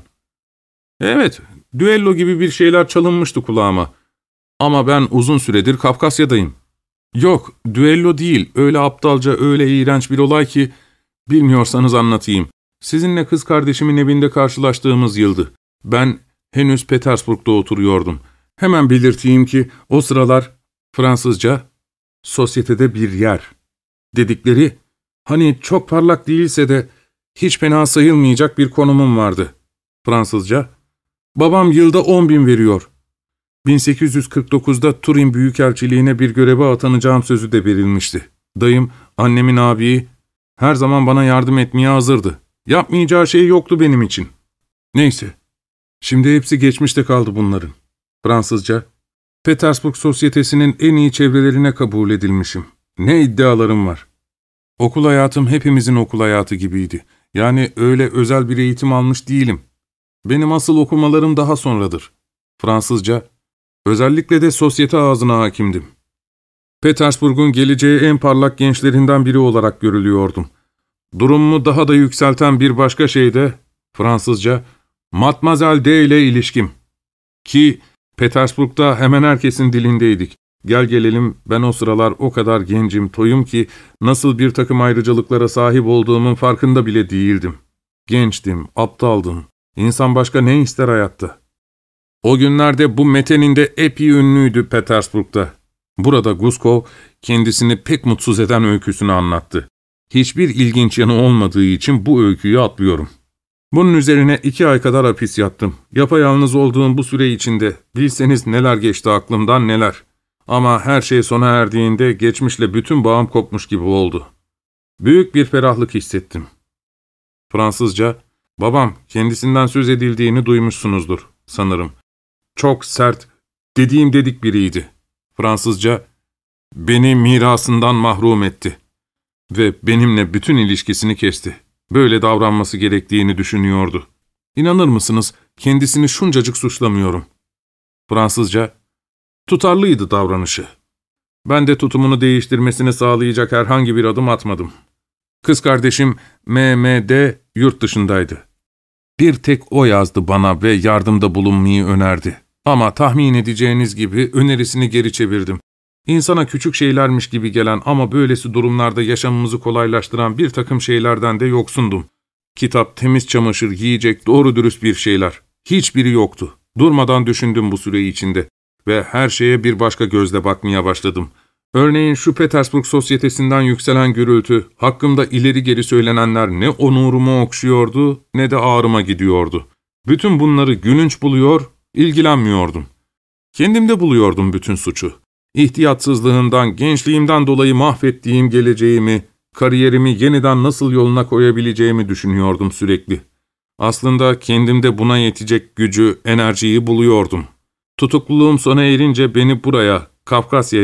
''Evet, düello gibi bir şeyler çalınmıştı kulağıma. Ama ben uzun süredir Kafkasya'dayım.'' ''Yok, düello değil, öyle aptalca, öyle iğrenç bir olay ki, bilmiyorsanız anlatayım. Sizinle kız kardeşimin evinde karşılaştığımız yıldı. Ben henüz Petersburg'da oturuyordum. Hemen belirteyim ki, o sıralar Fransızca, sosyetede bir yer dedikleri, hani çok parlak değilse de hiç fena sayılmayacak bir konumum vardı. Fransızca, babam yılda on bin veriyor. bin sekiz yüz kırk dokuzda Turin Büyükelçiliğine bir göreve atanacağım sözü de verilmişti. Dayım, annemin abiyi, her zaman bana yardım etmeye hazırdı. Yapmayacağı şey yoktu benim için. Neyse, şimdi hepsi geçmişte kaldı bunların. Fransızca, Petersburg Sosyetesi'nin en iyi çevrelerine kabul edilmişim. Ne iddialarım var. Okul hayatım hepimizin okul hayatı gibiydi. Yani öyle özel bir eğitim almış değilim. Benim asıl okumalarım daha sonradır. Fransızca, özellikle de sosyete ağzına hakimdim. Petersburg'un geleceği en parlak gençlerinden biri olarak görülüyordum. Durumumu daha da yükselten bir başka şey de, Fransızca, Mademoiselle D ile ilişkim. Ki Petersburg'da hemen herkesin dilindeydik. Gel gelelim ben o sıralar o kadar gencim, toyum ki nasıl bir takım ayrıcalıklara sahip olduğumun farkında bile değildim. Gençtim, aptaldım. İnsan başka ne ister hayatta? O günlerde bu Mete'nin de epey ünlüydü Petersburg'da. Burada Guskov kendisini pek mutsuz eden öyküsünü anlattı. Hiçbir ilginç yanı olmadığı için bu öyküyü atlıyorum. Bunun üzerine iki ay kadar hapis yattım. Yapayalnız olduğum bu süre içinde bilseniz neler geçti aklımdan neler. Ama her şey sona erdiğinde geçmişle bütün bağım kopmuş gibi oldu. Büyük bir ferahlık hissettim. Fransızca, babam kendisinden söz edildiğini duymuşsunuzdur sanırım. Çok sert, dediğim dedik biriydi. Fransızca, beni mirasından mahrum etti. Ve benimle bütün ilişkisini kesti. Böyle davranması gerektiğini düşünüyordu. İnanır mısınız, kendisini şuncacık suçlamıyorum. Fransızca, tutarlıydı davranışı. Ben de tutumunu değiştirmesini sağlayacak herhangi bir adım atmadım. Kız kardeşim M M D yurt dışındaydı. Bir tek o yazdı bana ve yardımda bulunmayı önerdi. Ama tahmin edeceğiniz gibi önerisini geri çevirdim. İnsana küçük şeylermiş gibi gelen ama böylesi durumlarda yaşamımızı kolaylaştıran bir takım şeylerden de yoksundum. Kitap, temiz çamaşır, yiyecek, doğru dürüst bir şeyler. Hiçbiri yoktu. Durmadan düşündüm bu süre içinde ve her şeye bir başka gözle bakmaya başladım. Örneğin şu Petersburg Sosyetesi'nden yükselen gürültü, hakkımda ileri geri söylenenler ne onurumu okşuyordu ne de ağrıma gidiyordu. Bütün bunları gülünç buluyor, ilgilenmiyordum. Kendimde buluyordum bütün suçu. İhtiyatsızlığımdan, gençliğimden dolayı mahvettiğim geleceğimi, kariyerimi yeniden nasıl yoluna koyabileceğimi düşünüyordum sürekli. Aslında kendimde buna yetecek gücü, enerjiyi buluyordum. Tutukluluğum sona erince beni buraya, Kafkasya'ya,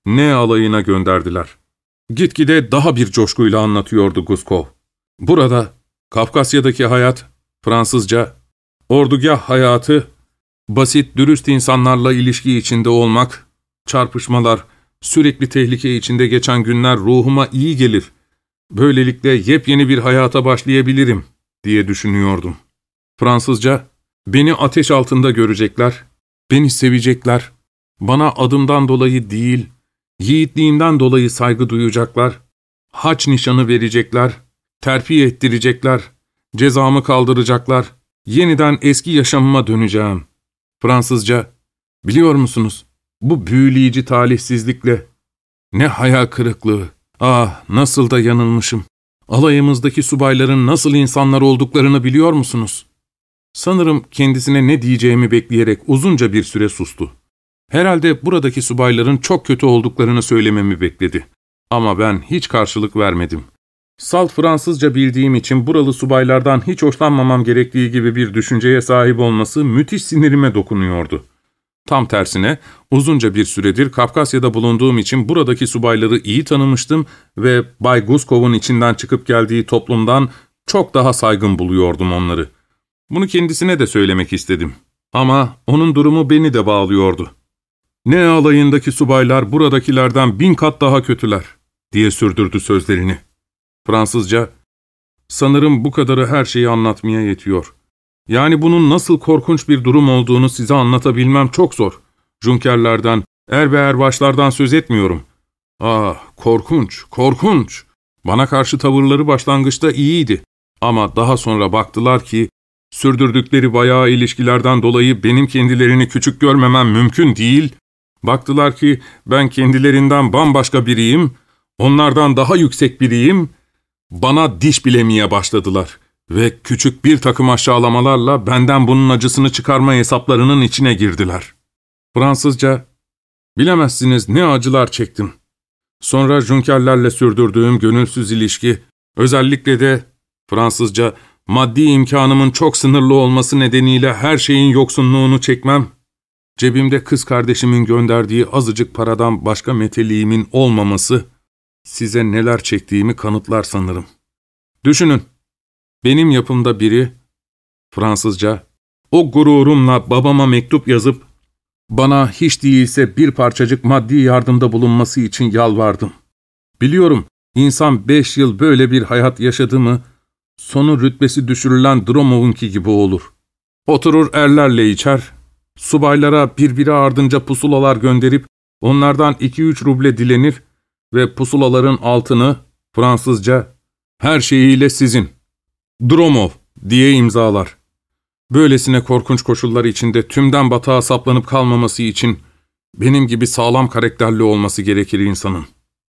Ne alayına gönderdiler. Gitgide daha bir coşkuyla anlatıyordu Guskov. Burada, Kafkasya'daki hayat, Fransızca, ordugah hayatı, basit, dürüst insanlarla ilişki içinde olmak, çarpışmalar, sürekli tehlike içinde geçen günler ruhuma iyi gelir. Böylelikle yepyeni bir hayata başlayabilirim, diye düşünüyordum. Fransızca, beni ateş altında görecekler, beni sevecekler, bana adımdan dolayı değil, yiğitliğimden dolayı saygı duyacaklar, haç nişanı verecekler, terfi ettirecekler, cezamı kaldıracaklar, yeniden eski yaşamıma döneceğim. Fransızca, biliyor musunuz, bu büyüleyici talihsizlikle, ne hayal kırıklığı, ah nasıl da yanılmışım. Alayımızdaki subayların nasıl insanlar olduklarını biliyor musunuz? Sanırım kendisine ne diyeceğimi bekleyerek uzunca bir süre sustu. Herhalde buradaki subayların çok kötü olduklarını söylememi bekledi. Ama ben hiç karşılık vermedim. Salt Fransızca bildiğim için buralı subaylardan hiç hoşlanmamam gerektiği gibi bir düşünceye sahip olması müthiş sinirime dokunuyordu. Tam tersine uzunca bir süredir Kafkasya'da bulunduğum için buradaki subayları iyi tanımıştım ve Bay Guskov'un içinden çıkıp geldiği toplumdan çok daha saygın buluyordum onları. Bunu kendisine de söylemek istedim. Ama onun durumu beni de bağlıyordu. ''Ne alayındaki subaylar buradakilerden bin kat daha kötüler.'' diye sürdürdü sözlerini. Fransızca, ''Sanırım bu kadarı her şeyi anlatmaya yetiyor. Yani bunun nasıl korkunç bir durum olduğunu size anlatabilmem çok zor. Junkerlerden, er ve erbaşlardan söz etmiyorum. Ah, korkunç, korkunç. Bana karşı tavırları başlangıçta iyiydi. Ama daha sonra baktılar ki, sürdürdükleri bayağı ilişkilerden dolayı benim kendilerini küçük görmemem mümkün değil. Baktılar ki ben kendilerinden bambaşka biriyim, onlardan daha yüksek biriyim. Bana diş bilemeye başladılar ve küçük bir takım aşağılamalarla benden bunun acısını çıkarma hesaplarının içine girdiler. Fransızca, bilemezsiniz ne acılar çektim. Sonra Junkerlerle sürdürdüğüm gönülsüz ilişki, özellikle de Fransızca, maddi imkanımın çok sınırlı olması nedeniyle her şeyin yoksunluğunu çekmem, cebimde kız kardeşimin gönderdiği azıcık paradan başka meteliğimin olmaması, size neler çektiğimi kanıtlar sanırım. Düşünün, benim yapımda biri, Fransızca, o gururumla babama mektup yazıp, bana hiç değilse bir parçacık maddi yardımda bulunması için yalvardım. Biliyorum, insan beş yıl böyle bir hayat yaşadı mı, sonu rütbesi düşürülen Dromov'unki gibi olur. Oturur erlerle içer, subaylara birbiri ardınca pusulalar gönderip, onlardan iki üç ruble dilenir ve pusulaların altını, Fransızca, her şeyiyle sizin, Dromov diye imzalar. Böylesine korkunç koşullar içinde tümden batağa saplanıp kalmaması için benim gibi sağlam karakterli olması gerekir insanın.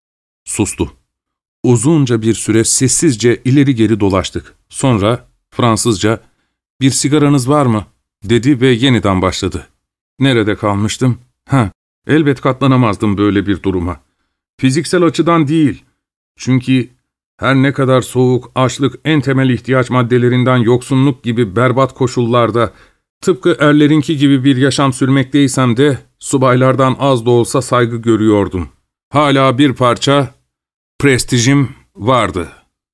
Sustu. Uzunca bir süre sessizce ileri geri dolaştık. Sonra Fransızca, ''Bir sigaranız var mı?'' dedi ve yeniden başladı. Nerede kalmıştım? Ha, elbet katlanamazdım böyle bir duruma. Fiziksel açıdan değil. Çünkü her ne kadar soğuk, açlık, en temel ihtiyaç maddelerinden yoksunluk gibi berbat koşullarda, tıpkı erlerinki gibi bir yaşam sürmekteysem de, subaylardan az da olsa saygı görüyordum. Hala bir parça prestijim vardı.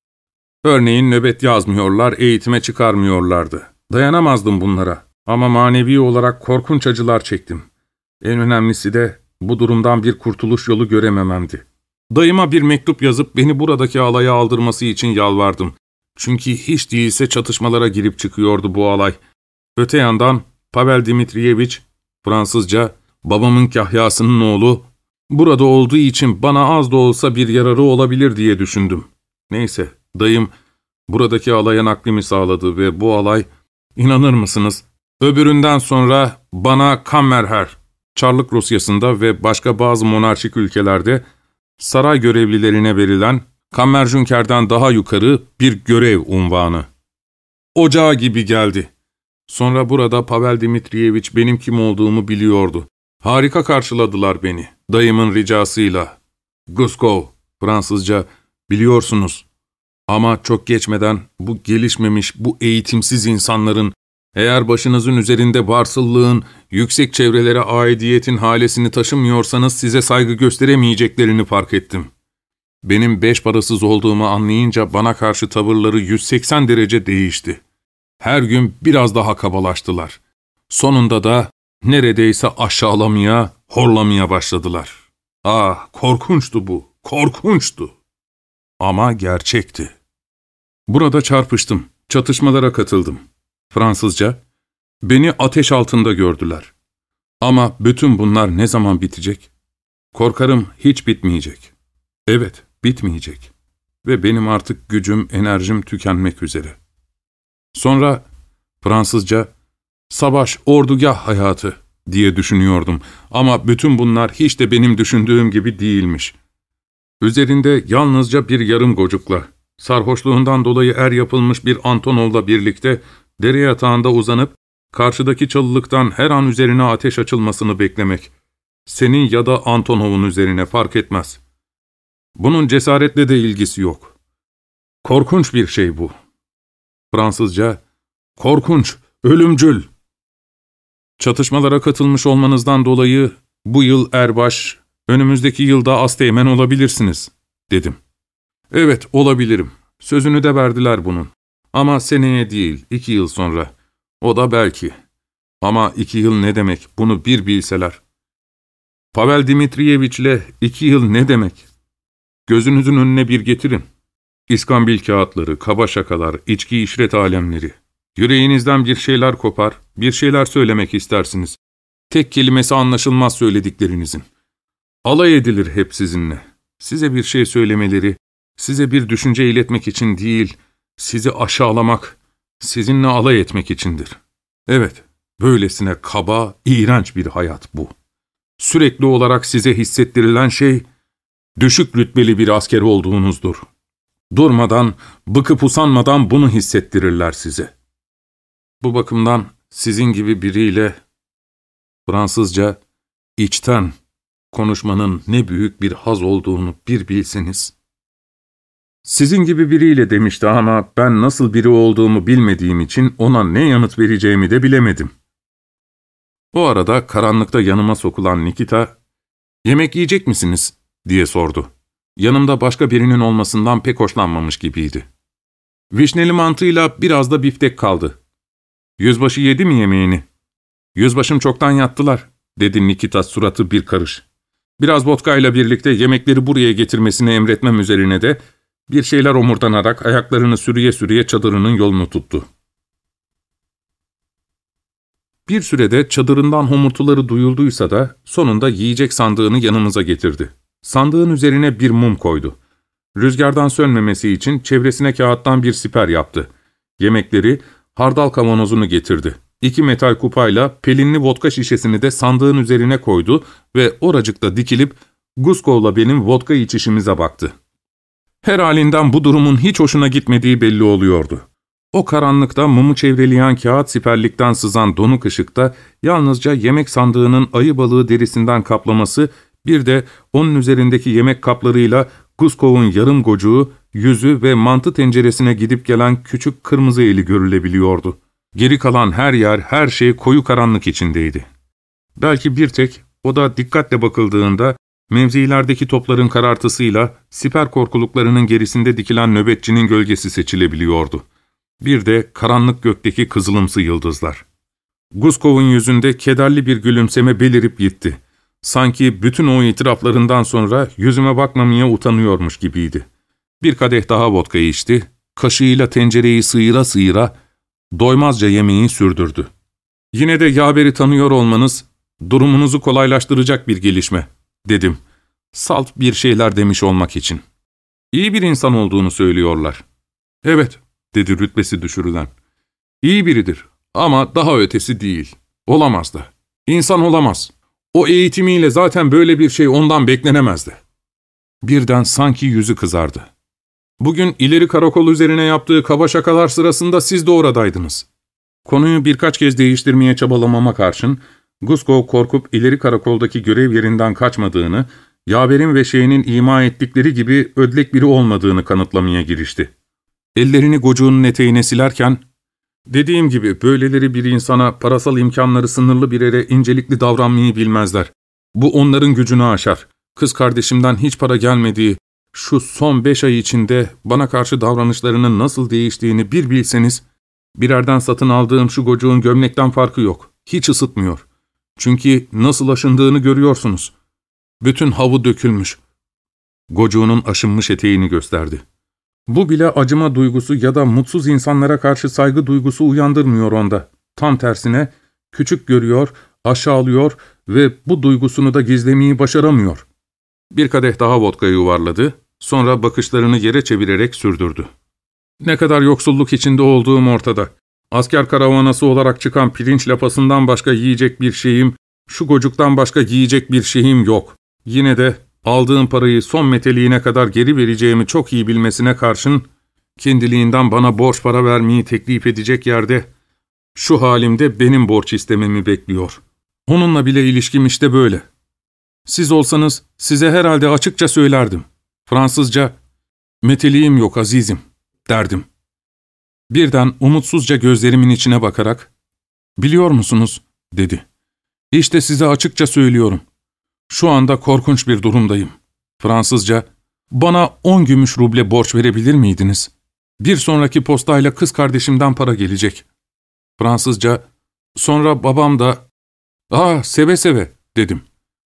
Örneğin nöbet yazmıyorlar, eğitime çıkarmıyorlardı. Dayanamazdım bunlara. Ama manevi olarak korkunç acılar çektim. En önemlisi de bu durumdan bir kurtuluş yolu göremememdi. Dayıma bir mektup yazıp beni buradaki alaya aldırması için yalvardım. Çünkü hiç değilse çatışmalara girip çıkıyordu bu alay. Öte yandan Pavel Dimitrievich, Fransızca, babamın kahyasının oğlu, burada olduğu için bana az da olsa bir yararı olabilir diye düşündüm. Neyse, dayım buradaki alaya naklimi sağladı ve bu alay, inanır mısınız, öbüründen sonra bana Kammerherr, Çarlık Rusyası'nda ve başka bazı monarşik ülkelerde saray görevlilerine verilen Kammerjunker'den daha yukarı bir görev unvanı. Ocağı gibi geldi. Sonra burada Pavel Dimitrievich benim kim olduğumu biliyordu. Harika karşıladılar beni, dayımın ricasıyla. Guskov, Fransızca, biliyorsunuz. Ama çok geçmeden bu gelişmemiş, bu eğitimsiz insanların Eğer başınızın üzerinde varsıllığın, yüksek çevrelere aidiyetin halesini taşımıyorsanız size saygı gösteremeyeceklerini fark ettim. Benim beş parasız olduğumu anlayınca bana karşı tavırları yüz seksen derece değişti. Her gün biraz daha kabalaştılar. Sonunda da neredeyse aşağılamaya, horlamaya başladılar. Ah, korkunçtu bu, korkunçtu. Ama gerçekti. Burada çarpıştım, çatışmalara katıldım. Fransızca, beni ateş altında gördüler. Ama bütün bunlar ne zaman bitecek? Korkarım hiç bitmeyecek. Evet, bitmeyecek. Ve benim artık gücüm, enerjim tükenmek üzere. Sonra Fransızca, savaş, ordugah hayatı diye düşünüyordum. Ama bütün bunlar hiç de benim düşündüğüm gibi değilmiş. Üzerinde yalnızca bir yarım gocukla, sarhoşluğundan dolayı er yapılmış bir Antonov'la birlikte dere yatağında uzanıp, karşıdaki çalılıktan her an üzerine ateş açılmasını beklemek. Senin ya da Antonov'un üzerine fark etmez. Bunun cesaretle de ilgisi yok. Korkunç bir şey bu. Fransızca, korkunç, ölümcül. Çatışmalara katılmış olmanızdan dolayı bu yıl erbaş, önümüzdeki yılda asteğmen olabilirsiniz, dedim. Evet, olabilirim. Sözünü de verdiler bunun. Ama seneye değil, iki yıl sonra. O da belki. Ama iki yıl ne demek, bunu bir bilseler. Pavel Dimitriyeviç'le iki yıl ne demek? Gözünüzün önüne bir getirin. İskambil kağıtları, kaba şakalar, içki işret alemleri. Yüreğinizden bir şeyler kopar, bir şeyler söylemek istersiniz. Tek kelimesi anlaşılmaz söylediklerinizin. Alay edilir hep sizinle. Size bir şey söylemeleri, size bir düşünce iletmek için değil, sizi aşağılamak, sizinle alay etmek içindir. Evet, böylesine kaba, iğrenç bir hayat bu. Sürekli olarak size hissettirilen şey, düşük rütbeli bir asker olduğunuzdur. Durmadan, bıkıp usanmadan bunu hissettirirler size. Bu bakımdan sizin gibi biriyle, Fransızca, içten konuşmanın ne büyük bir haz olduğunu bir bilseniz. Sizin gibi biriyle demişti ama ben nasıl biri olduğumu bilmediğim için ona ne yanıt vereceğimi de bilemedim. O arada karanlıkta yanıma sokulan Nikita, ''Yemek yiyecek misiniz?'' diye sordu. Yanımda başka birinin olmasından pek hoşlanmamış gibiydi. ''Vişneli mantıyla biraz da biftek kaldı.'' ''Yüzbaşı yedi mi yemeğini?'' ''Yüzbaşım çoktan yattılar.'' dedi Nikita suratı bir karış. Biraz vodkayla birlikte yemekleri buraya getirmesini emretmem üzerine de bir şeyler omurdanarak ayaklarını sürüye sürüye çadırının yolunu tuttu. Bir sürede çadırından homurtuları duyulduysa da sonunda yiyecek sandığını yanımıza getirdi. Sandığın üzerine bir mum koydu. Rüzgardan sönmemesi için çevresine kağıttan bir siper yaptı. Yemekleri, hardal kavanozunu getirdi. İki metal kupayla pelinli vodka şişesini de sandığın üzerine koydu ve oracıkta dikilip Guskov'la benim vodka içişimize baktı. Her halinden bu durumun hiç hoşuna gitmediği belli oluyordu. O karanlıkta mumu çevreleyen kağıt siperlikten sızan donuk ışıkta yalnızca yemek sandığının ayı balığı derisinden kaplaması, bir de onun üzerindeki yemek kaplarıyla Guskov'un yarım gocuğu, yüzü ve mantı tenceresine gidip gelen küçük kırmızı eli görülebiliyordu. Geri kalan her yer, her şey koyu karanlık içindeydi. Belki bir tek, o da dikkatle bakıldığında, mevzilerdeki topların karartısıyla siper korkuluklarının gerisinde dikilen nöbetçinin gölgesi seçilebiliyordu. Bir de karanlık gökteki kızılımsı yıldızlar. Guskov'un yüzünde kederli bir gülümseme belirip gitti. Sanki bütün o itiraflarından sonra yüzüme bakmamaya utanıyormuş gibiydi. Bir kadeh daha vodka içti, kaşığıyla tencereyi sıyıra sıyıra, doymazca yemeği sürdürdü. ''Yine de yaveri tanıyor olmanız, durumunuzu kolaylaştıracak bir gelişme.'' dedim. Salt bir şeyler demiş olmak için. ''İyi bir insan olduğunu söylüyorlar.'' ''Evet.'' dedi rütbesi düşürülen. ''İyi biridir ama daha ötesi değil. Olamaz da. İnsan olamaz. O eğitimiyle zaten böyle bir şey ondan beklenemezdi.'' Birden sanki yüzü kızardı. ''Bugün ileri karakol üzerine yaptığı kaba şakalar sırasında siz de oradaydınız.'' Konuyu birkaç kez değiştirmeye çabalamama karşın, Guskov korkup ileri karakoldaki görev yerinden kaçmadığını, yaverin ve şeyinin ima ettikleri gibi ödlek biri olmadığını kanıtlamaya girişti. Ellerini gocuğunun eteğine silerken, Dediğim gibi böyleleri bir insana parasal imkanları sınırlı bir yere incelikli davranmayı bilmezler. Bu onların gücünü aşar. Kız kardeşimden hiç para gelmediği, şu son beş ay içinde bana karşı davranışlarının nasıl değiştiğini bir bilseniz, birerden satın aldığım şu gocuğun gömlekten farkı yok. Hiç ısıtmıyor. Çünkü nasıl aşındığını görüyorsunuz. Bütün havu dökülmüş. Gocuğunun aşınmış eteğini gösterdi. Bu bile acıma duygusu ya da mutsuz insanlara karşı saygı duygusu uyandırmıyor onda. Tam tersine küçük görüyor, aşağılıyor ve bu duygusunu da gizlemeyi başaramıyor. Bir kadeh daha vodkayı yuvarladı, sonra bakışlarını yere çevirerek sürdürdü. Ne kadar yoksulluk içinde olduğum ortada. Asker karavanası olarak çıkan pirinç lapasından başka yiyecek bir şeyim, şu gocuktan başka yiyecek bir şeyim yok. Yine de aldığım parayı son meteliğine kadar geri vereceğimi çok iyi bilmesine karşın, kendiliğinden bana borç para vermeyi teklif edecek yerde, şu halimde benim borç istememi bekliyor. Onunla bile ilişkim işte böyle. Siz olsanız size herhalde açıkça söylerdim. Fransızca, "Meteliğim yok azizim," derdim. Birden umutsuzca gözlerimin içine bakarak, "Biliyor musunuz?" dedi. "İşte size açıkça söylüyorum. Şu anda korkunç bir durumdayım." Fransızca, "Bana on gümüş ruble borç verebilir miydiniz? Bir sonraki postayla kız kardeşimden para gelecek." Fransızca, "Sonra babam da..." "Aa, seve seve," dedim.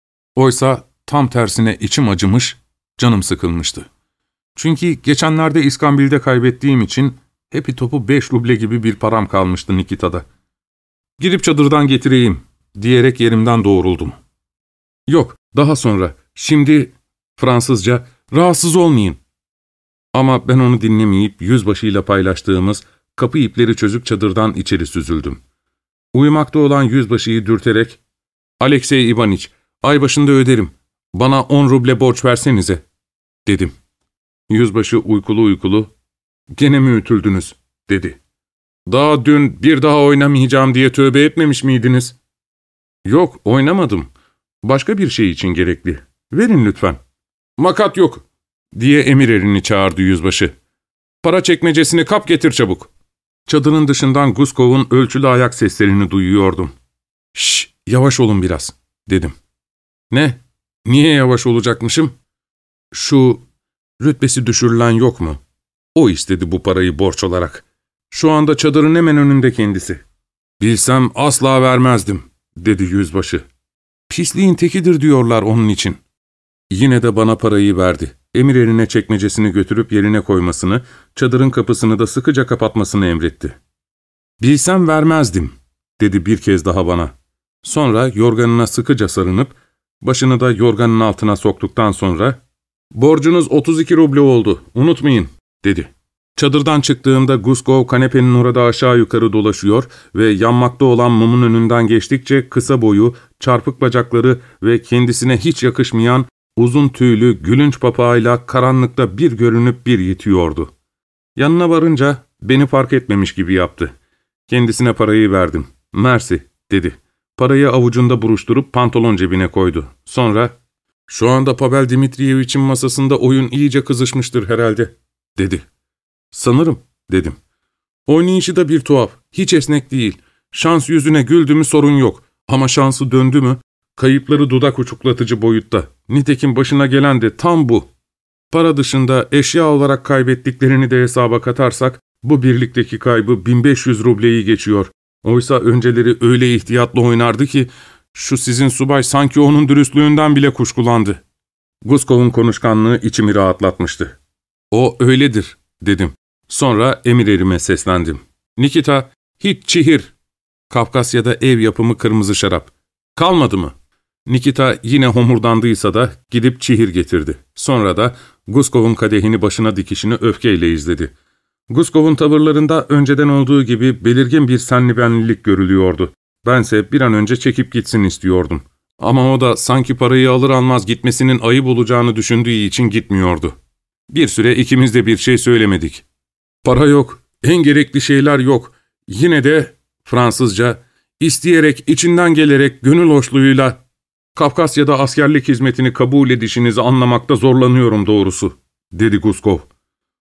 Oysa tam tersine içim acımış, canım sıkılmıştı. Çünkü geçenlerde İskambil'de kaybettiğim için hepi topu beş ruble gibi bir param kalmıştı Nikita'da. "Gidip çadırdan getireyim," diyerek yerimden doğruldum. "Yok, daha sonra. Şimdi..." Fransızca, "Rahatsız olmayın." Ama ben onu dinlemeyip yüzbaşıyla paylaştığımız kapı ipleri çözük çadırdan içeri süzüldüm. Uyumakta olan yüzbaşıyı dürterek, "Aleksey İvaniç, ay başında öderim. Bana on ruble borç versenize," dedim. Yüzbaşı uykulu uykulu, "Gene mi ütüldünüz?" dedi. "Daha dün bir daha oynamayacağım diye tövbe etmemiş miydiniz?" "Yok, oynamadım. Başka bir şey için gerekli. Verin lütfen." "Makat yok," diye emir erini çağırdı yüzbaşı. "Para çekmecesini kap getir çabuk." Çadırın dışından Guskov'un ölçülü ayak seslerini duyuyordum. "Şşş, yavaş olun biraz," dedim. "Ne? Niye yavaş olacakmışım?" "Şu rütbesi düşürülen yok mu? O istedi bu parayı borç olarak. Şu anda çadırın hemen önünde kendisi." "Bilsem asla vermezdim," dedi yüzbaşı. "Pisliğin tekidir diyorlar onun için." Yine de bana parayı verdi. Emir eline çekmecesini götürüp yerine koymasını, çadırın kapısını da sıkıca kapatmasını emretti. "Bilsem vermezdim," dedi bir kez daha bana. Sonra yorganına sıkıca sarınıp, başını da yorganın altına soktuktan sonra, "Borcunuz otuz iki ruble oldu, unutmayın," dedi. Çadırdan çıktığımda Guskov kanepenin orada aşağı yukarı dolaşıyor ve yanmakta olan mumun önünden geçtikçe kısa boyu, çarpık bacakları ve kendisine hiç yakışmayan uzun tüylü gülünç papağayla karanlıkta bir görünüp bir yitiyordu. Yanına varınca beni fark etmemiş gibi yaptı. Kendisine parayı verdim. "Mersi," dedi. Parayı avucunda buruşturup pantolon cebine koydu. Sonra, "Şu anda Pavel Dmitriyevich'in masasında oyun iyice kızışmıştır herhalde," dedi. "Sanırım," dedim. "Oynayışı da bir tuhaf, hiç esnek değil. Şans yüzüne güldü mü sorun yok. Ama şansı döndü mü, kayıpları dudak uçuklatıcı boyutta. Nitekim başına gelen de tam bu. Para dışında eşya olarak kaybettiklerini de hesaba katarsak, bu birlikteki kaybı bin beş yüz rubleyi geçiyor. Oysa önceleri öyle ihtiyatlı oynardı ki, şu sizin subay sanki onun dürüstlüğünden bile kuşkulandı." Guskov'un konuşkanlığı içimi rahatlatmıştı. "O öyledir," dedim. Sonra emir erime seslendim. "Nikita, hiç çihir. Kafkasya'da ev yapımı kırmızı şarap. Kalmadı mı?" Nikita yine homurdandıysa da gidip çihir getirdi. Sonra da Guskov'un kadehini başına dikişini öfkeyle izledi. Guskov'un tavırlarında önceden olduğu gibi belirgin bir senlibenlilik görülüyordu. Bense bir an önce çekip gitsin istiyordum. Ama o da sanki parayı alır almaz gitmesinin ayıp olacağını düşündüğü için gitmiyordu. Bir süre ikimiz de bir şey söylemedik. "Para yok, en gerekli şeyler yok. Yine de," Fransızca, "isteyerek, içinden gelerek, gönül hoşluğuyla Kafkasya'da askerlik hizmetini kabul edişinizi anlamakta zorlanıyorum doğrusu," dedi Guskov.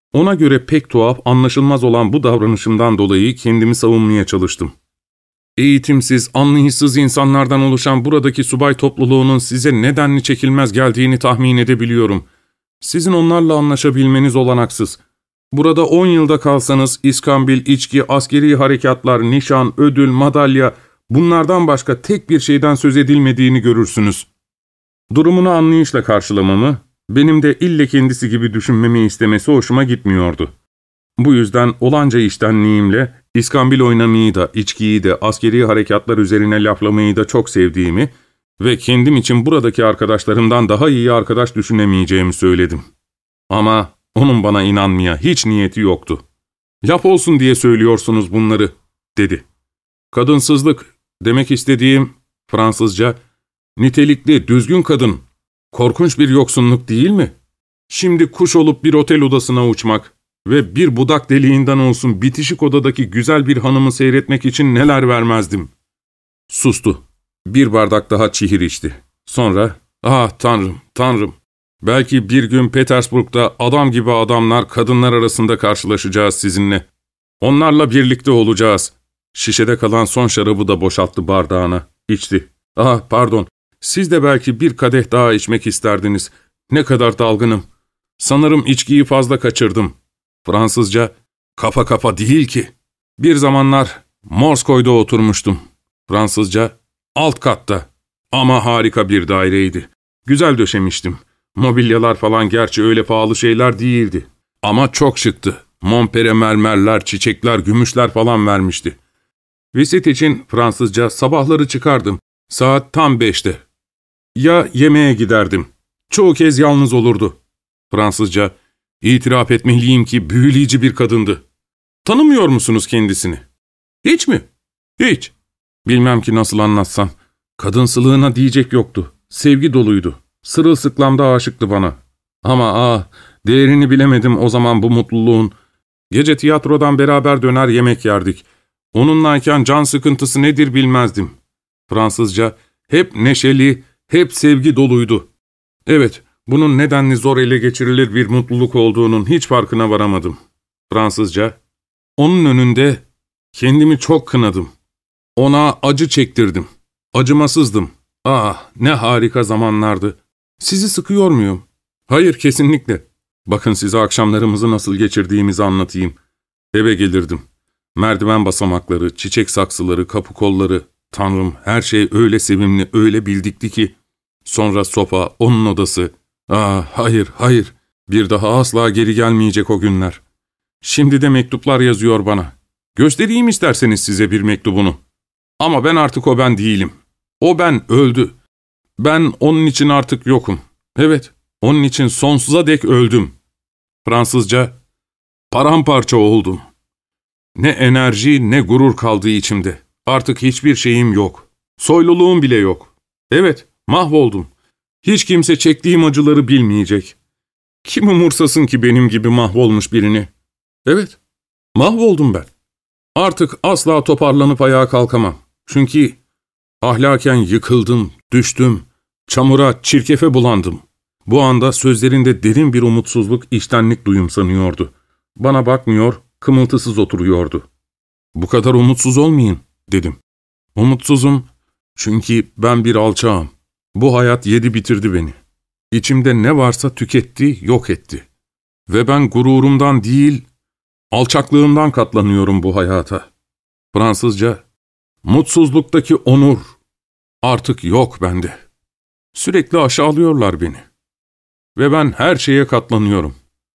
Ona göre pek tuhaf, anlaşılmaz olan bu davranışımdan dolayı kendimi savunmaya çalıştım. Eğitimsiz, anlayışsız insanlardan oluşan buradaki subay topluluğunun size nedenli çekilmez geldiğini tahmin edebiliyorum. Sizin onlarla anlaşabilmeniz olanaksız. Burada on yılda kalsanız iskambil, içki, askeri harekatlar, nişan, ödül, madalya, bunlardan başka tek bir şeyden söz edilmediğini görürsünüz. Durumunu anlayışla karşılamamı, benim de ille kendisi gibi düşünmemi istemesi hoşuma gitmiyordu. Bu yüzden olanca iştenliğimle iskambil oynamayı da, içkiyi de, askeri harekatlar üzerine laflamayı da çok sevdiğimi ve kendim için buradaki arkadaşlarımdan daha iyi arkadaş düşünemeyeceğimi söyledim. Ama onun bana inanmaya hiç niyeti yoktu. "Laf olsun diye söylüyorsunuz bunları," dedi. "Kadınsızlık, demek istediğim Fransızca, nitelikli, düzgün kadın, korkunç bir yoksunluk değil mi? Şimdi kuş olup bir otel odasına uçmak ve bir budak deliğinden olsun bitişik odadaki güzel bir hanımı seyretmek için neler vermezdim." Sustu. Bir bardak daha çihir içti. Sonra, "Ah tanrım, tanrım, belki bir gün Petersburg'da adam gibi adamlar, kadınlar arasında karşılaşacağız sizinle. Onlarla birlikte olacağız." Şişede kalan son şarabı da boşalttı bardağına. İçti. "Ah pardon, siz de belki bir kadeh daha içmek isterdiniz. Ne kadar dalgınım. Sanırım içkiyi fazla kaçırdım." Fransızca, "Kafa kafa değil ki." Bir zamanlar Morskoy'da oturmuştum. Fransızca, "Alt katta. Ama harika bir daireydi. Güzel döşemiştim. Mobilyalar falan gerçi öyle pahalı şeyler değildi. Ama çok şıktı. Montpere mermerler, çiçekler, gümüşler falan vermişti. Visit için Fransızca sabahları çıkardım. Saat tam beşte. Ya yemeğe giderdim. Çoğu kez yalnız olurdu." Fransızca, "İtiraf etmeliyim ki büyüleyici bir kadındı." "Tanımıyor musunuz kendisini?" "Hiç mi?" "Hiç. Bilmem ki nasıl anlatsam. Kadınsılığına diyecek yoktu. Sevgi doluydu. Sırılsıklamda aşıktı bana. Ama ah, değerini bilemedim o zaman bu mutluluğun. Gece tiyatrodan beraber döner yemek yerdik. Onunlayken can sıkıntısı nedir bilmezdim. Fransızca, hep neşeli, hep sevgi doluydu. Evet, bunun nedenli zor ele geçirilir bir mutluluk olduğunun hiç farkına varamadım. Fransızca, onun önünde kendimi çok kınadım. Ona acı çektirdim. Acımasızdım. Ah, ne harika zamanlardı. Sizi sıkıyor muyum?" "Hayır, kesinlikle. Bakın size akşamlarımızı nasıl geçirdiğimizi anlatayım. Eve gelirdim. Merdiven basamakları, çiçek saksıları, kapı kolları. Tanrım, her şey öyle sevimli, öyle bildikti ki. Sonra sofa, onun odası. Ah, hayır, hayır. Bir daha asla geri gelmeyecek o günler. Şimdi de mektuplar yazıyor bana. Göstereyim isterseniz size bir mektubunu. Ama ben artık o ben değilim. O ben öldü. Ben onun için artık yokum. Evet, onun için sonsuza dek öldüm." Fransızca, "Paramparça oldum. Ne enerji ne gurur kaldı içimde. Artık hiçbir şeyim yok. Soyluluğum bile yok. Evet, mahvoldum. Hiç kimse çektiğim acıları bilmeyecek. Kim umursasın ki benim gibi mahvolmuş birini? Evet, mahvoldum ben. Artık asla toparlanıp ayağa kalkamam. Çünkü ahlaken yıkıldım, düştüm, çamura, çirkefe bulandım." Bu anda sözlerinde derin bir umutsuzluk, içtenlik duyumsanıyordu. Bana bakmıyor, kımıltısız oturuyordu. "Bu kadar umutsuz olmayın," dedim. "Umutsuzum çünkü ben bir alçağım. Bu hayat yedi bitirdi beni. İçimde ne varsa tüketti, yok etti. Ve ben gururumdan değil, alçaklığımdan katlanıyorum bu hayata." Fransızca, "Mutsuzluktaki onur artık yok bende. Sürekli aşağılıyorlar beni. Ve ben her şeye katlanıyorum.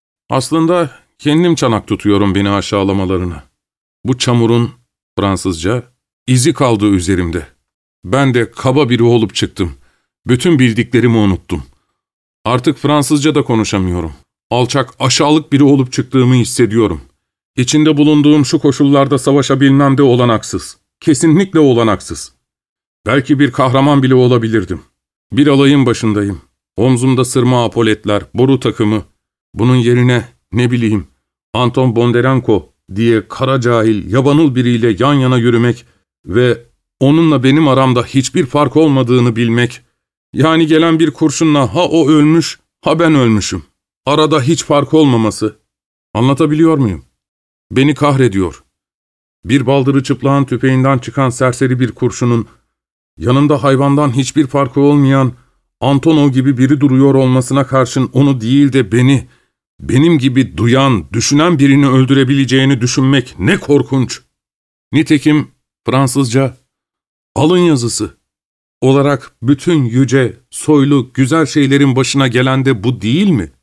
Aslında kendim çanak tutuyorum beni aşağılamalarına. Bu çamurun," Fransızca, "izi kaldı üzerimde. Ben de kaba biri olup çıktım. Bütün bildiklerimi unuttum. Artık Fransızca da konuşamıyorum. Alçak, aşağılık biri olup çıktığımı hissediyorum. İçinde bulunduğum şu koşullarda savaşabilmem de olanaksız. Kesinlikle olanaksız. Belki bir kahraman bile olabilirdim. Bir alayın başındayım. Omzumda sırma apoletler, boru takımı. Bunun yerine, ne bileyim, Anton Bondarenko diye kara cahil, yabanıl biriyle yan yana yürümek ve onunla benim aramda hiçbir fark olmadığını bilmek, yani gelen bir kurşunla ha o ölmüş, ha ben ölmüşüm. Arada hiç fark olmaması. Anlatabiliyor muyum? Beni kahrediyor. Bir baldırı çıplağın tüfeğinden çıkan serseri bir kurşunun, yanında hayvandan hiçbir farkı olmayan Antonov gibi biri duruyor olmasına karşın onu değil de beni, benim gibi duyan, düşünen birini öldürebileceğini düşünmek ne korkunç. Nitekim Fransızca alın yazısı olarak bütün yüce, soylu, güzel şeylerin başına gelen de bu değil mi?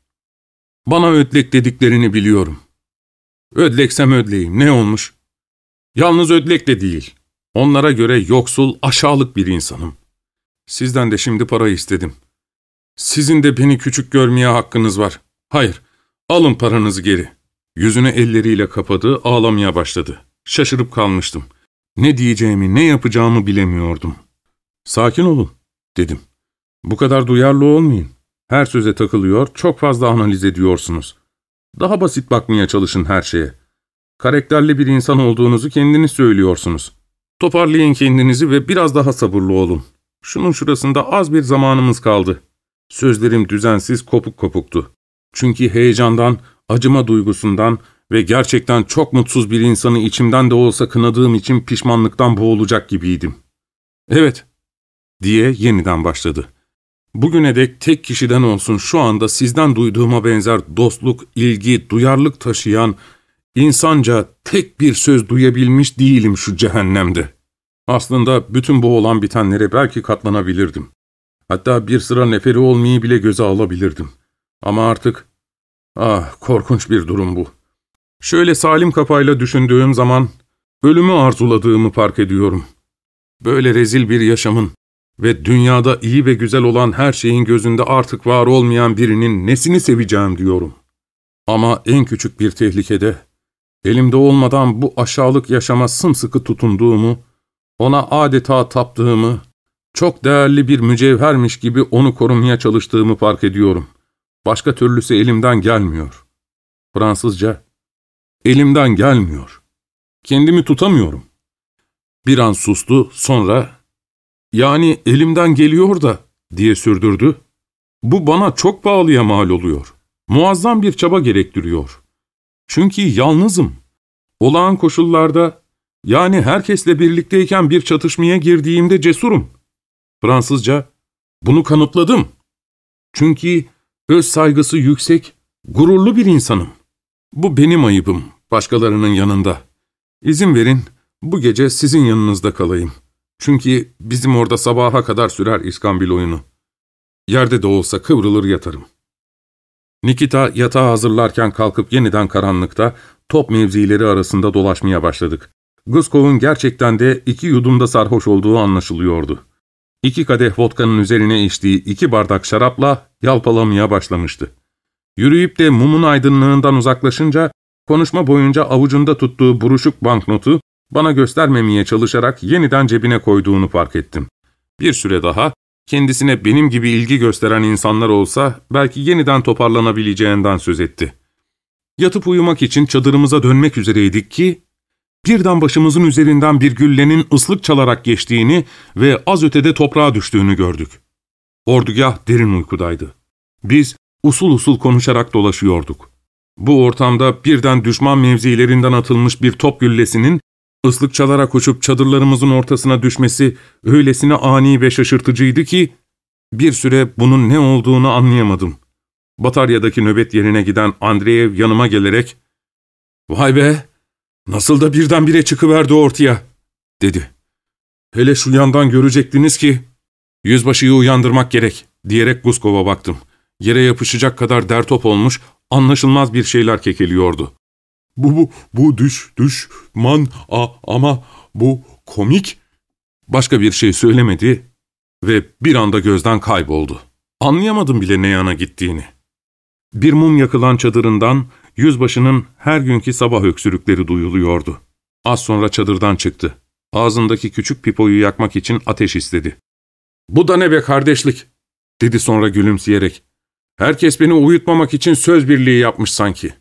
Bana ödlek dediklerini biliyorum. Ödleksem ödleyim, ne olmuş? Yalnız ödlek de değil. Onlara göre yoksul, aşağılık bir insanım. Sizden de şimdi para istedim. Sizin de beni küçük görmeye hakkınız var. Hayır, alın paranızı geri. Yüzünü elleriyle kapadı, ağlamaya başladı. Şaşırıp kalmıştım. Ne diyeceğimi, ne yapacağımı bilemiyordum. Sakin olun, dedim. Bu kadar duyarlı olmayın. Her söze takılıyor, çok fazla analiz ediyorsunuz. Daha basit bakmaya çalışın her şeye. Karakterli bir insan olduğunuzu kendiniz söylüyorsunuz. Toparlayın kendinizi ve biraz daha sabırlı olun. Şunun şurasında az bir zamanımız kaldı. Sözlerim düzensiz, kopuk kopuktu. Çünkü heyecandan, acıma duygusundan ve gerçekten çok mutsuz bir insanı içimden de olsa kınadığım için pişmanlıktan boğulacak gibiydim. Evet, diye yeniden başladı. Bugüne dek tek kişiden olsun şu anda sizden duyduğuma benzer dostluk, ilgi, duyarlılık taşıyan, insanca tek bir söz duyabilmiş değilim şu cehennemde. Aslında bütün bu olan bitenlere belki katlanabilirdim. Hatta bir sıra neferi olmayı bile göze alabilirdim. Ama artık, ah korkunç bir durum bu. Şöyle salim kafayla düşündüğüm zaman, ölümü arzuladığımı fark ediyorum. Böyle rezil bir yaşamın ve dünyada iyi ve güzel olan her şeyin gözünde artık var olmayan birinin nesini seveceğim diyorum. Ama en küçük bir tehlikede, elimde olmadan bu aşağılık yaşama sımsıkı tutunduğumu, ona adeta taptığımı, çok değerli bir mücevhermiş gibi onu korumaya çalıştığımı fark ediyorum. Başka türlüsü elimden gelmiyor. Fransızca, elimden gelmiyor. Kendimi tutamıyorum. Bir an sustu, sonra, yani elimden geliyor da, diye sürdürdü. Bu bana çok pahalıya mal oluyor. Muazzam bir çaba gerektiriyor. Çünkü yalnızım. Olağan koşullarda, yani herkesle birlikteyken bir çatışmaya girdiğimde cesurum. Fransızca, bunu kanıtladım. Çünkü öz saygısı yüksek, gururlu bir insanım. Bu benim ayıbım, başkalarının yanında. İzin verin, bu gece sizin yanınızda kalayım. Çünkü bizim orada sabaha kadar sürer iskambil oyunu. Yerde de olsa kıvrılır yatarım. Nikita yatağı hazırlarken kalkıp yeniden karanlıkta top mevzileri arasında dolaşmaya başladık. Guskov'un gerçekten de iki yudumda sarhoş olduğu anlaşılıyordu. İki kadeh vodkanın üzerine içtiği iki bardak şarapla yalpalamaya başlamıştı. Yürüyüp de mumun aydınlığından uzaklaşınca, konuşma boyunca avucunda tuttuğu buruşuk banknotu bana göstermemeye çalışarak yeniden cebine koyduğunu fark ettim. Bir süre daha, kendisine benim gibi ilgi gösteren insanlar olsa belki yeniden toparlanabileceğinden söz etti. Yatıp uyumak için çadırımıza dönmek üzereydik ki, birden başımızın üzerinden bir güllenin ıslık çalarak geçtiğini ve az ötede toprağa düştüğünü gördük. Ordugah derin uykudaydı. Biz usul usul konuşarak dolaşıyorduk. Bu ortamda birden düşman mevzilerinden atılmış bir top güllesinin ıslık çalarak uçup çadırlarımızın ortasına düşmesi öylesine ani ve şaşırtıcıydı ki, bir süre bunun ne olduğunu anlayamadım. Batarya'daki nöbet yerine giden Andreyev yanıma gelerek, ''Vay be, nasıl da birdenbire çıkıverdi ortaya.'' dedi. ''Hele şu yandan görecektiniz ki, yüzbaşıyı uyandırmak gerek.'' diyerek Guskov'a baktım. Yere yapışacak kadar dertop olmuş, anlaşılmaz bir şeyler kekeliyordu. ''Bu, bu, bu düş, düş, man, a, ama bu komik.'' Başka bir şey söylemedi ve bir anda gözden kayboldu. Anlayamadım bile ne yana gittiğini. Bir mum yakılan çadırından yüzbaşının her günkü sabah öksürükleri duyuluyordu. Az sonra çadırdan çıktı. Ağzındaki küçük pipoyu yakmak için ateş istedi. ''Bu da ne be kardeşlik?'' dedi sonra gülümseyerek. ''Herkes beni uyutmamak için söz birliği yapmış sanki.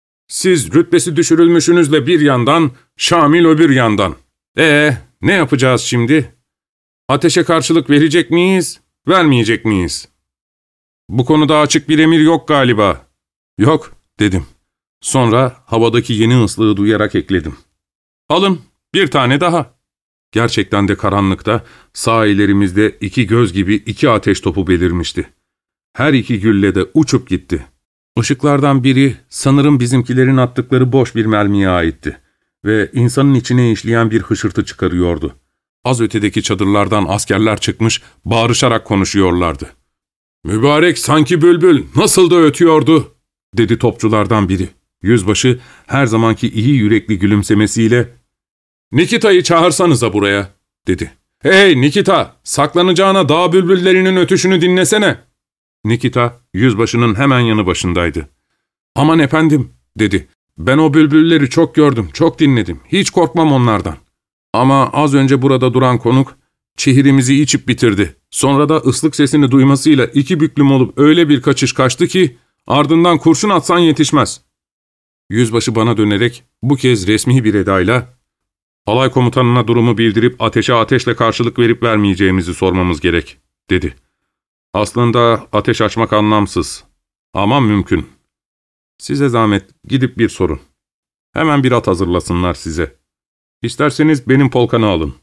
Siz rütbesi düşürülmüşünüzle bir yandan, Şamil öbür yandan. Ee, ne yapacağız şimdi? Ateşe karşılık verecek miyiz, vermeyecek miyiz? Bu konuda açık bir emir yok galiba.'' ''Yok.'' dedim. Sonra havadaki yeni ıslığı duyarak ekledim. Alın, bir tane daha. Gerçekten de karanlıkta sağ ellerimizde iki göz gibi iki ateş topu belirmişti. Her iki gülle de uçup gitti. Işıklardan biri sanırım bizimkilerin attıkları boş bir mermiye aitti ve insanın içine işleyen bir hışırtı çıkarıyordu. Az ötedeki çadırlardan askerler çıkmış, bağırışarak konuşuyorlardı. ''Mübarek sanki bülbül, nasıl da ötüyordu?'' dedi topçulardan biri. Yüzbaşı her zamanki iyi yürekli gülümsemesiyle ''Nikita'yı çağırsanıza buraya'' dedi. ''Hey Nikita, saklanacağına dağ bülbüllerinin ötüşünü dinlesene.'' Nikita, yüzbaşının hemen yanı başındaydı. ''Aman efendim'' dedi. ''Ben o bülbülleri çok gördüm, çok dinledim. Hiç korkmam onlardan. Ama az önce burada duran konuk, çihirimizi içip bitirdi. Sonra da ıslık sesini duymasıyla iki büklüm olup öyle bir kaçış kaçtı ki, ardından kurşun atsan yetişmez.'' Yüzbaşı bana dönerek, bu kez resmi bir edayla, ''Alay komutanına durumu bildirip ateşe ateşle karşılık verip vermeyeceğimizi sormamız gerek.'' dedi. ''Aslında ateş açmak anlamsız ama mümkün. Size zahmet gidip bir sorun. Hemen bir at hazırlasınlar size. İsterseniz benim polkanı alın.''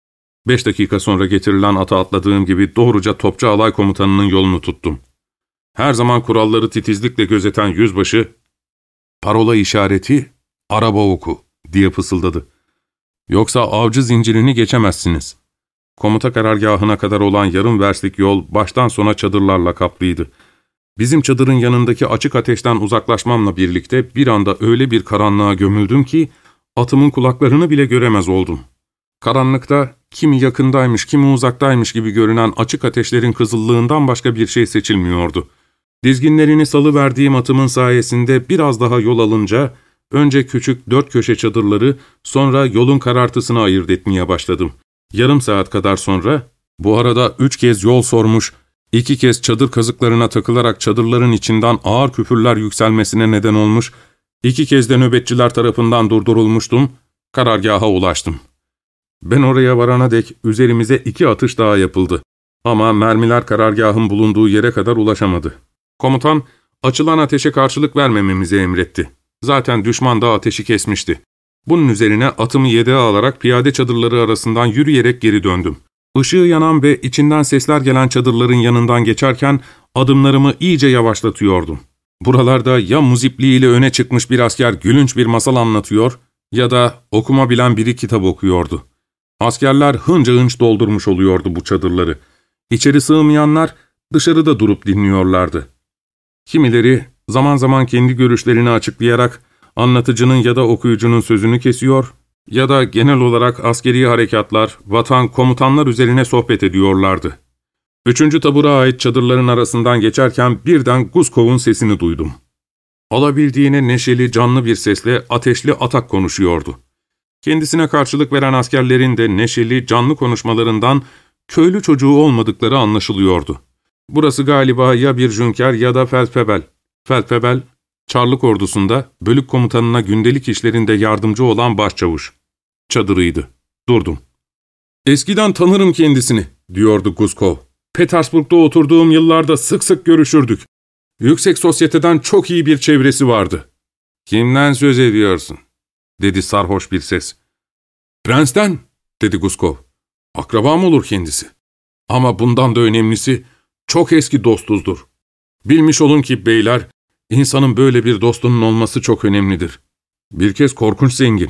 Beş dakika sonra getirilen ata atladığım gibi doğruca topçu alay komutanının yolunu tuttum. Her zaman kuralları titizlikle gözeten yüzbaşı, ''Parola işareti, araba oku.'' diye fısıldadı. ''Yoksa avcı zincirini geçemezsiniz.'' Komuta karargahına kadar olan yarım verslik yol baştan sona çadırlarla kaplıydı. Bizim çadırın yanındaki açık ateşten uzaklaşmamla birlikte bir anda öyle bir karanlığa gömüldüm ki atımın kulaklarını bile göremez oldum. Karanlıkta kimi yakındaymış, kimi uzaktaymış gibi görünen açık ateşlerin kızıllığından başka bir şey seçilmiyordu. Dizginlerini salıverdiğim atımın sayesinde biraz daha yol alınca önce küçük dört köşe çadırları, sonra yolun karartısını ayırt etmeye başladım. Yarım saat kadar sonra, bu arada üç kez yol sormuş, iki kez çadır kazıklarına takılarak çadırların içinden ağır küfürler yükselmesine neden olmuş, iki kez de nöbetçiler tarafından durdurulmuştum, karargaha ulaştım. Ben oraya varana dek üzerimize iki atış daha yapıldı. Ama mermiler karargahın bulunduğu yere kadar ulaşamadı. Komutan, açılan ateşe karşılık vermememizi emretti. Zaten düşman da ateşi kesmişti. Bunun üzerine atımı yedeğe alarak piyade çadırları arasından yürüyerek geri döndüm. Işığı yanan ve içinden sesler gelen çadırların yanından geçerken adımlarımı iyice yavaşlatıyordum. Buralarda ya muzipliğiyle öne çıkmış bir asker gülünç bir masal anlatıyor ya da okuma bilen biri kitap okuyordu. Askerler hınca hınç doldurmuş oluyordu bu çadırları. İçeri sığmayanlar dışarıda durup dinliyorlardı. Kimileri zaman zaman kendi görüşlerini açıklayarak anlatıcının ya da okuyucunun sözünü kesiyor ya da genel olarak askeri harekatlar, vatan, komutanlar üzerine sohbet ediyorlardı. Üçüncü tabura ait çadırların arasından geçerken birden Guskov'un sesini duydum. Alabildiğine neşeli, canlı bir sesle ateşli atak konuşuyordu. Kendisine karşılık veren askerlerin de neşeli, canlı konuşmalarından köylü çocuğu olmadıkları anlaşılıyordu. Burası galiba ya bir jünker ya da feldfebel. Feldfebel, Çarlık ordusunda bölük komutanına gündelik işlerinde yardımcı olan başçavuş. Çadırıydı. Durdum. ''Eskiden tanırım kendisini'' diyordu Guskov. ''Petersburg'da oturduğum yıllarda sık sık görüşürdük. Yüksek sosyeteden çok iyi bir çevresi vardı.'' ''Kimden söz ediyorsun?'' dedi sarhoş bir ses. ''Prens'ten'' dedi Guskov. ''Akrabam olur kendisi. Ama bundan da önemlisi çok eski dostuzdur. Bilmiş olun ki beyler, İnsanın böyle bir dostunun olması çok önemlidir. Bir kez korkunç zengin.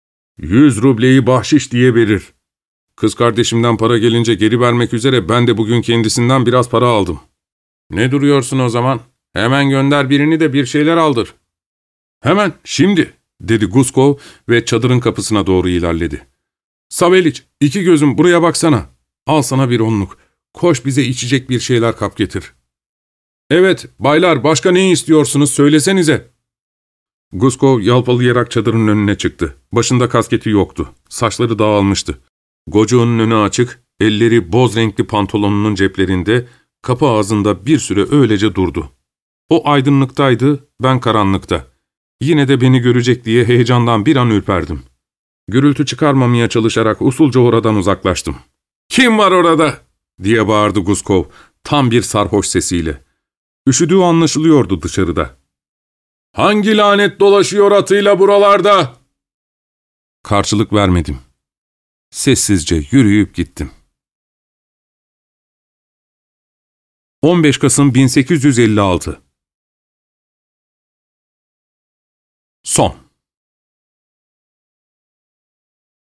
Yüz rubleyi bahşiş diye verir. Kız kardeşimden para gelince geri vermek üzere ben de bugün kendisinden biraz para aldım. Ne duruyorsun o zaman? Hemen gönder birini de bir şeyler aldır. Hemen, şimdi, dedi Guskov ve çadırın kapısına doğru ilerledi. Saveliç, iki gözüm buraya baksana. Al sana bir onluk. Koş bize içecek bir şeyler kap getir. ''Evet, baylar, başka ne istiyorsunuz, söylesenize.'' Guskov yalpalayarak çadırın önüne çıktı. Başında kasketi yoktu. Saçları dağılmıştı. Gocuğunun önü açık, elleri boz renkli pantolonunun ceplerinde, kapı ağzında bir süre öylece durdu. O aydınlıktaydı, ben karanlıkta. Yine de beni görecek diye heyecandan bir an ürperdim. Gürültü çıkarmamaya çalışarak usulca oradan uzaklaştım. ''Kim var orada?'' diye bağırdı Guskov, tam bir sarhoş sesiyle. Üşüdüğü anlaşılıyordu dışarıda. Hangi lanet dolaşıyor atıyla buralarda? Karşılık vermedim. Sessizce yürüyüp gittim. on beş Kasım bin sekiz yüz elli altı Son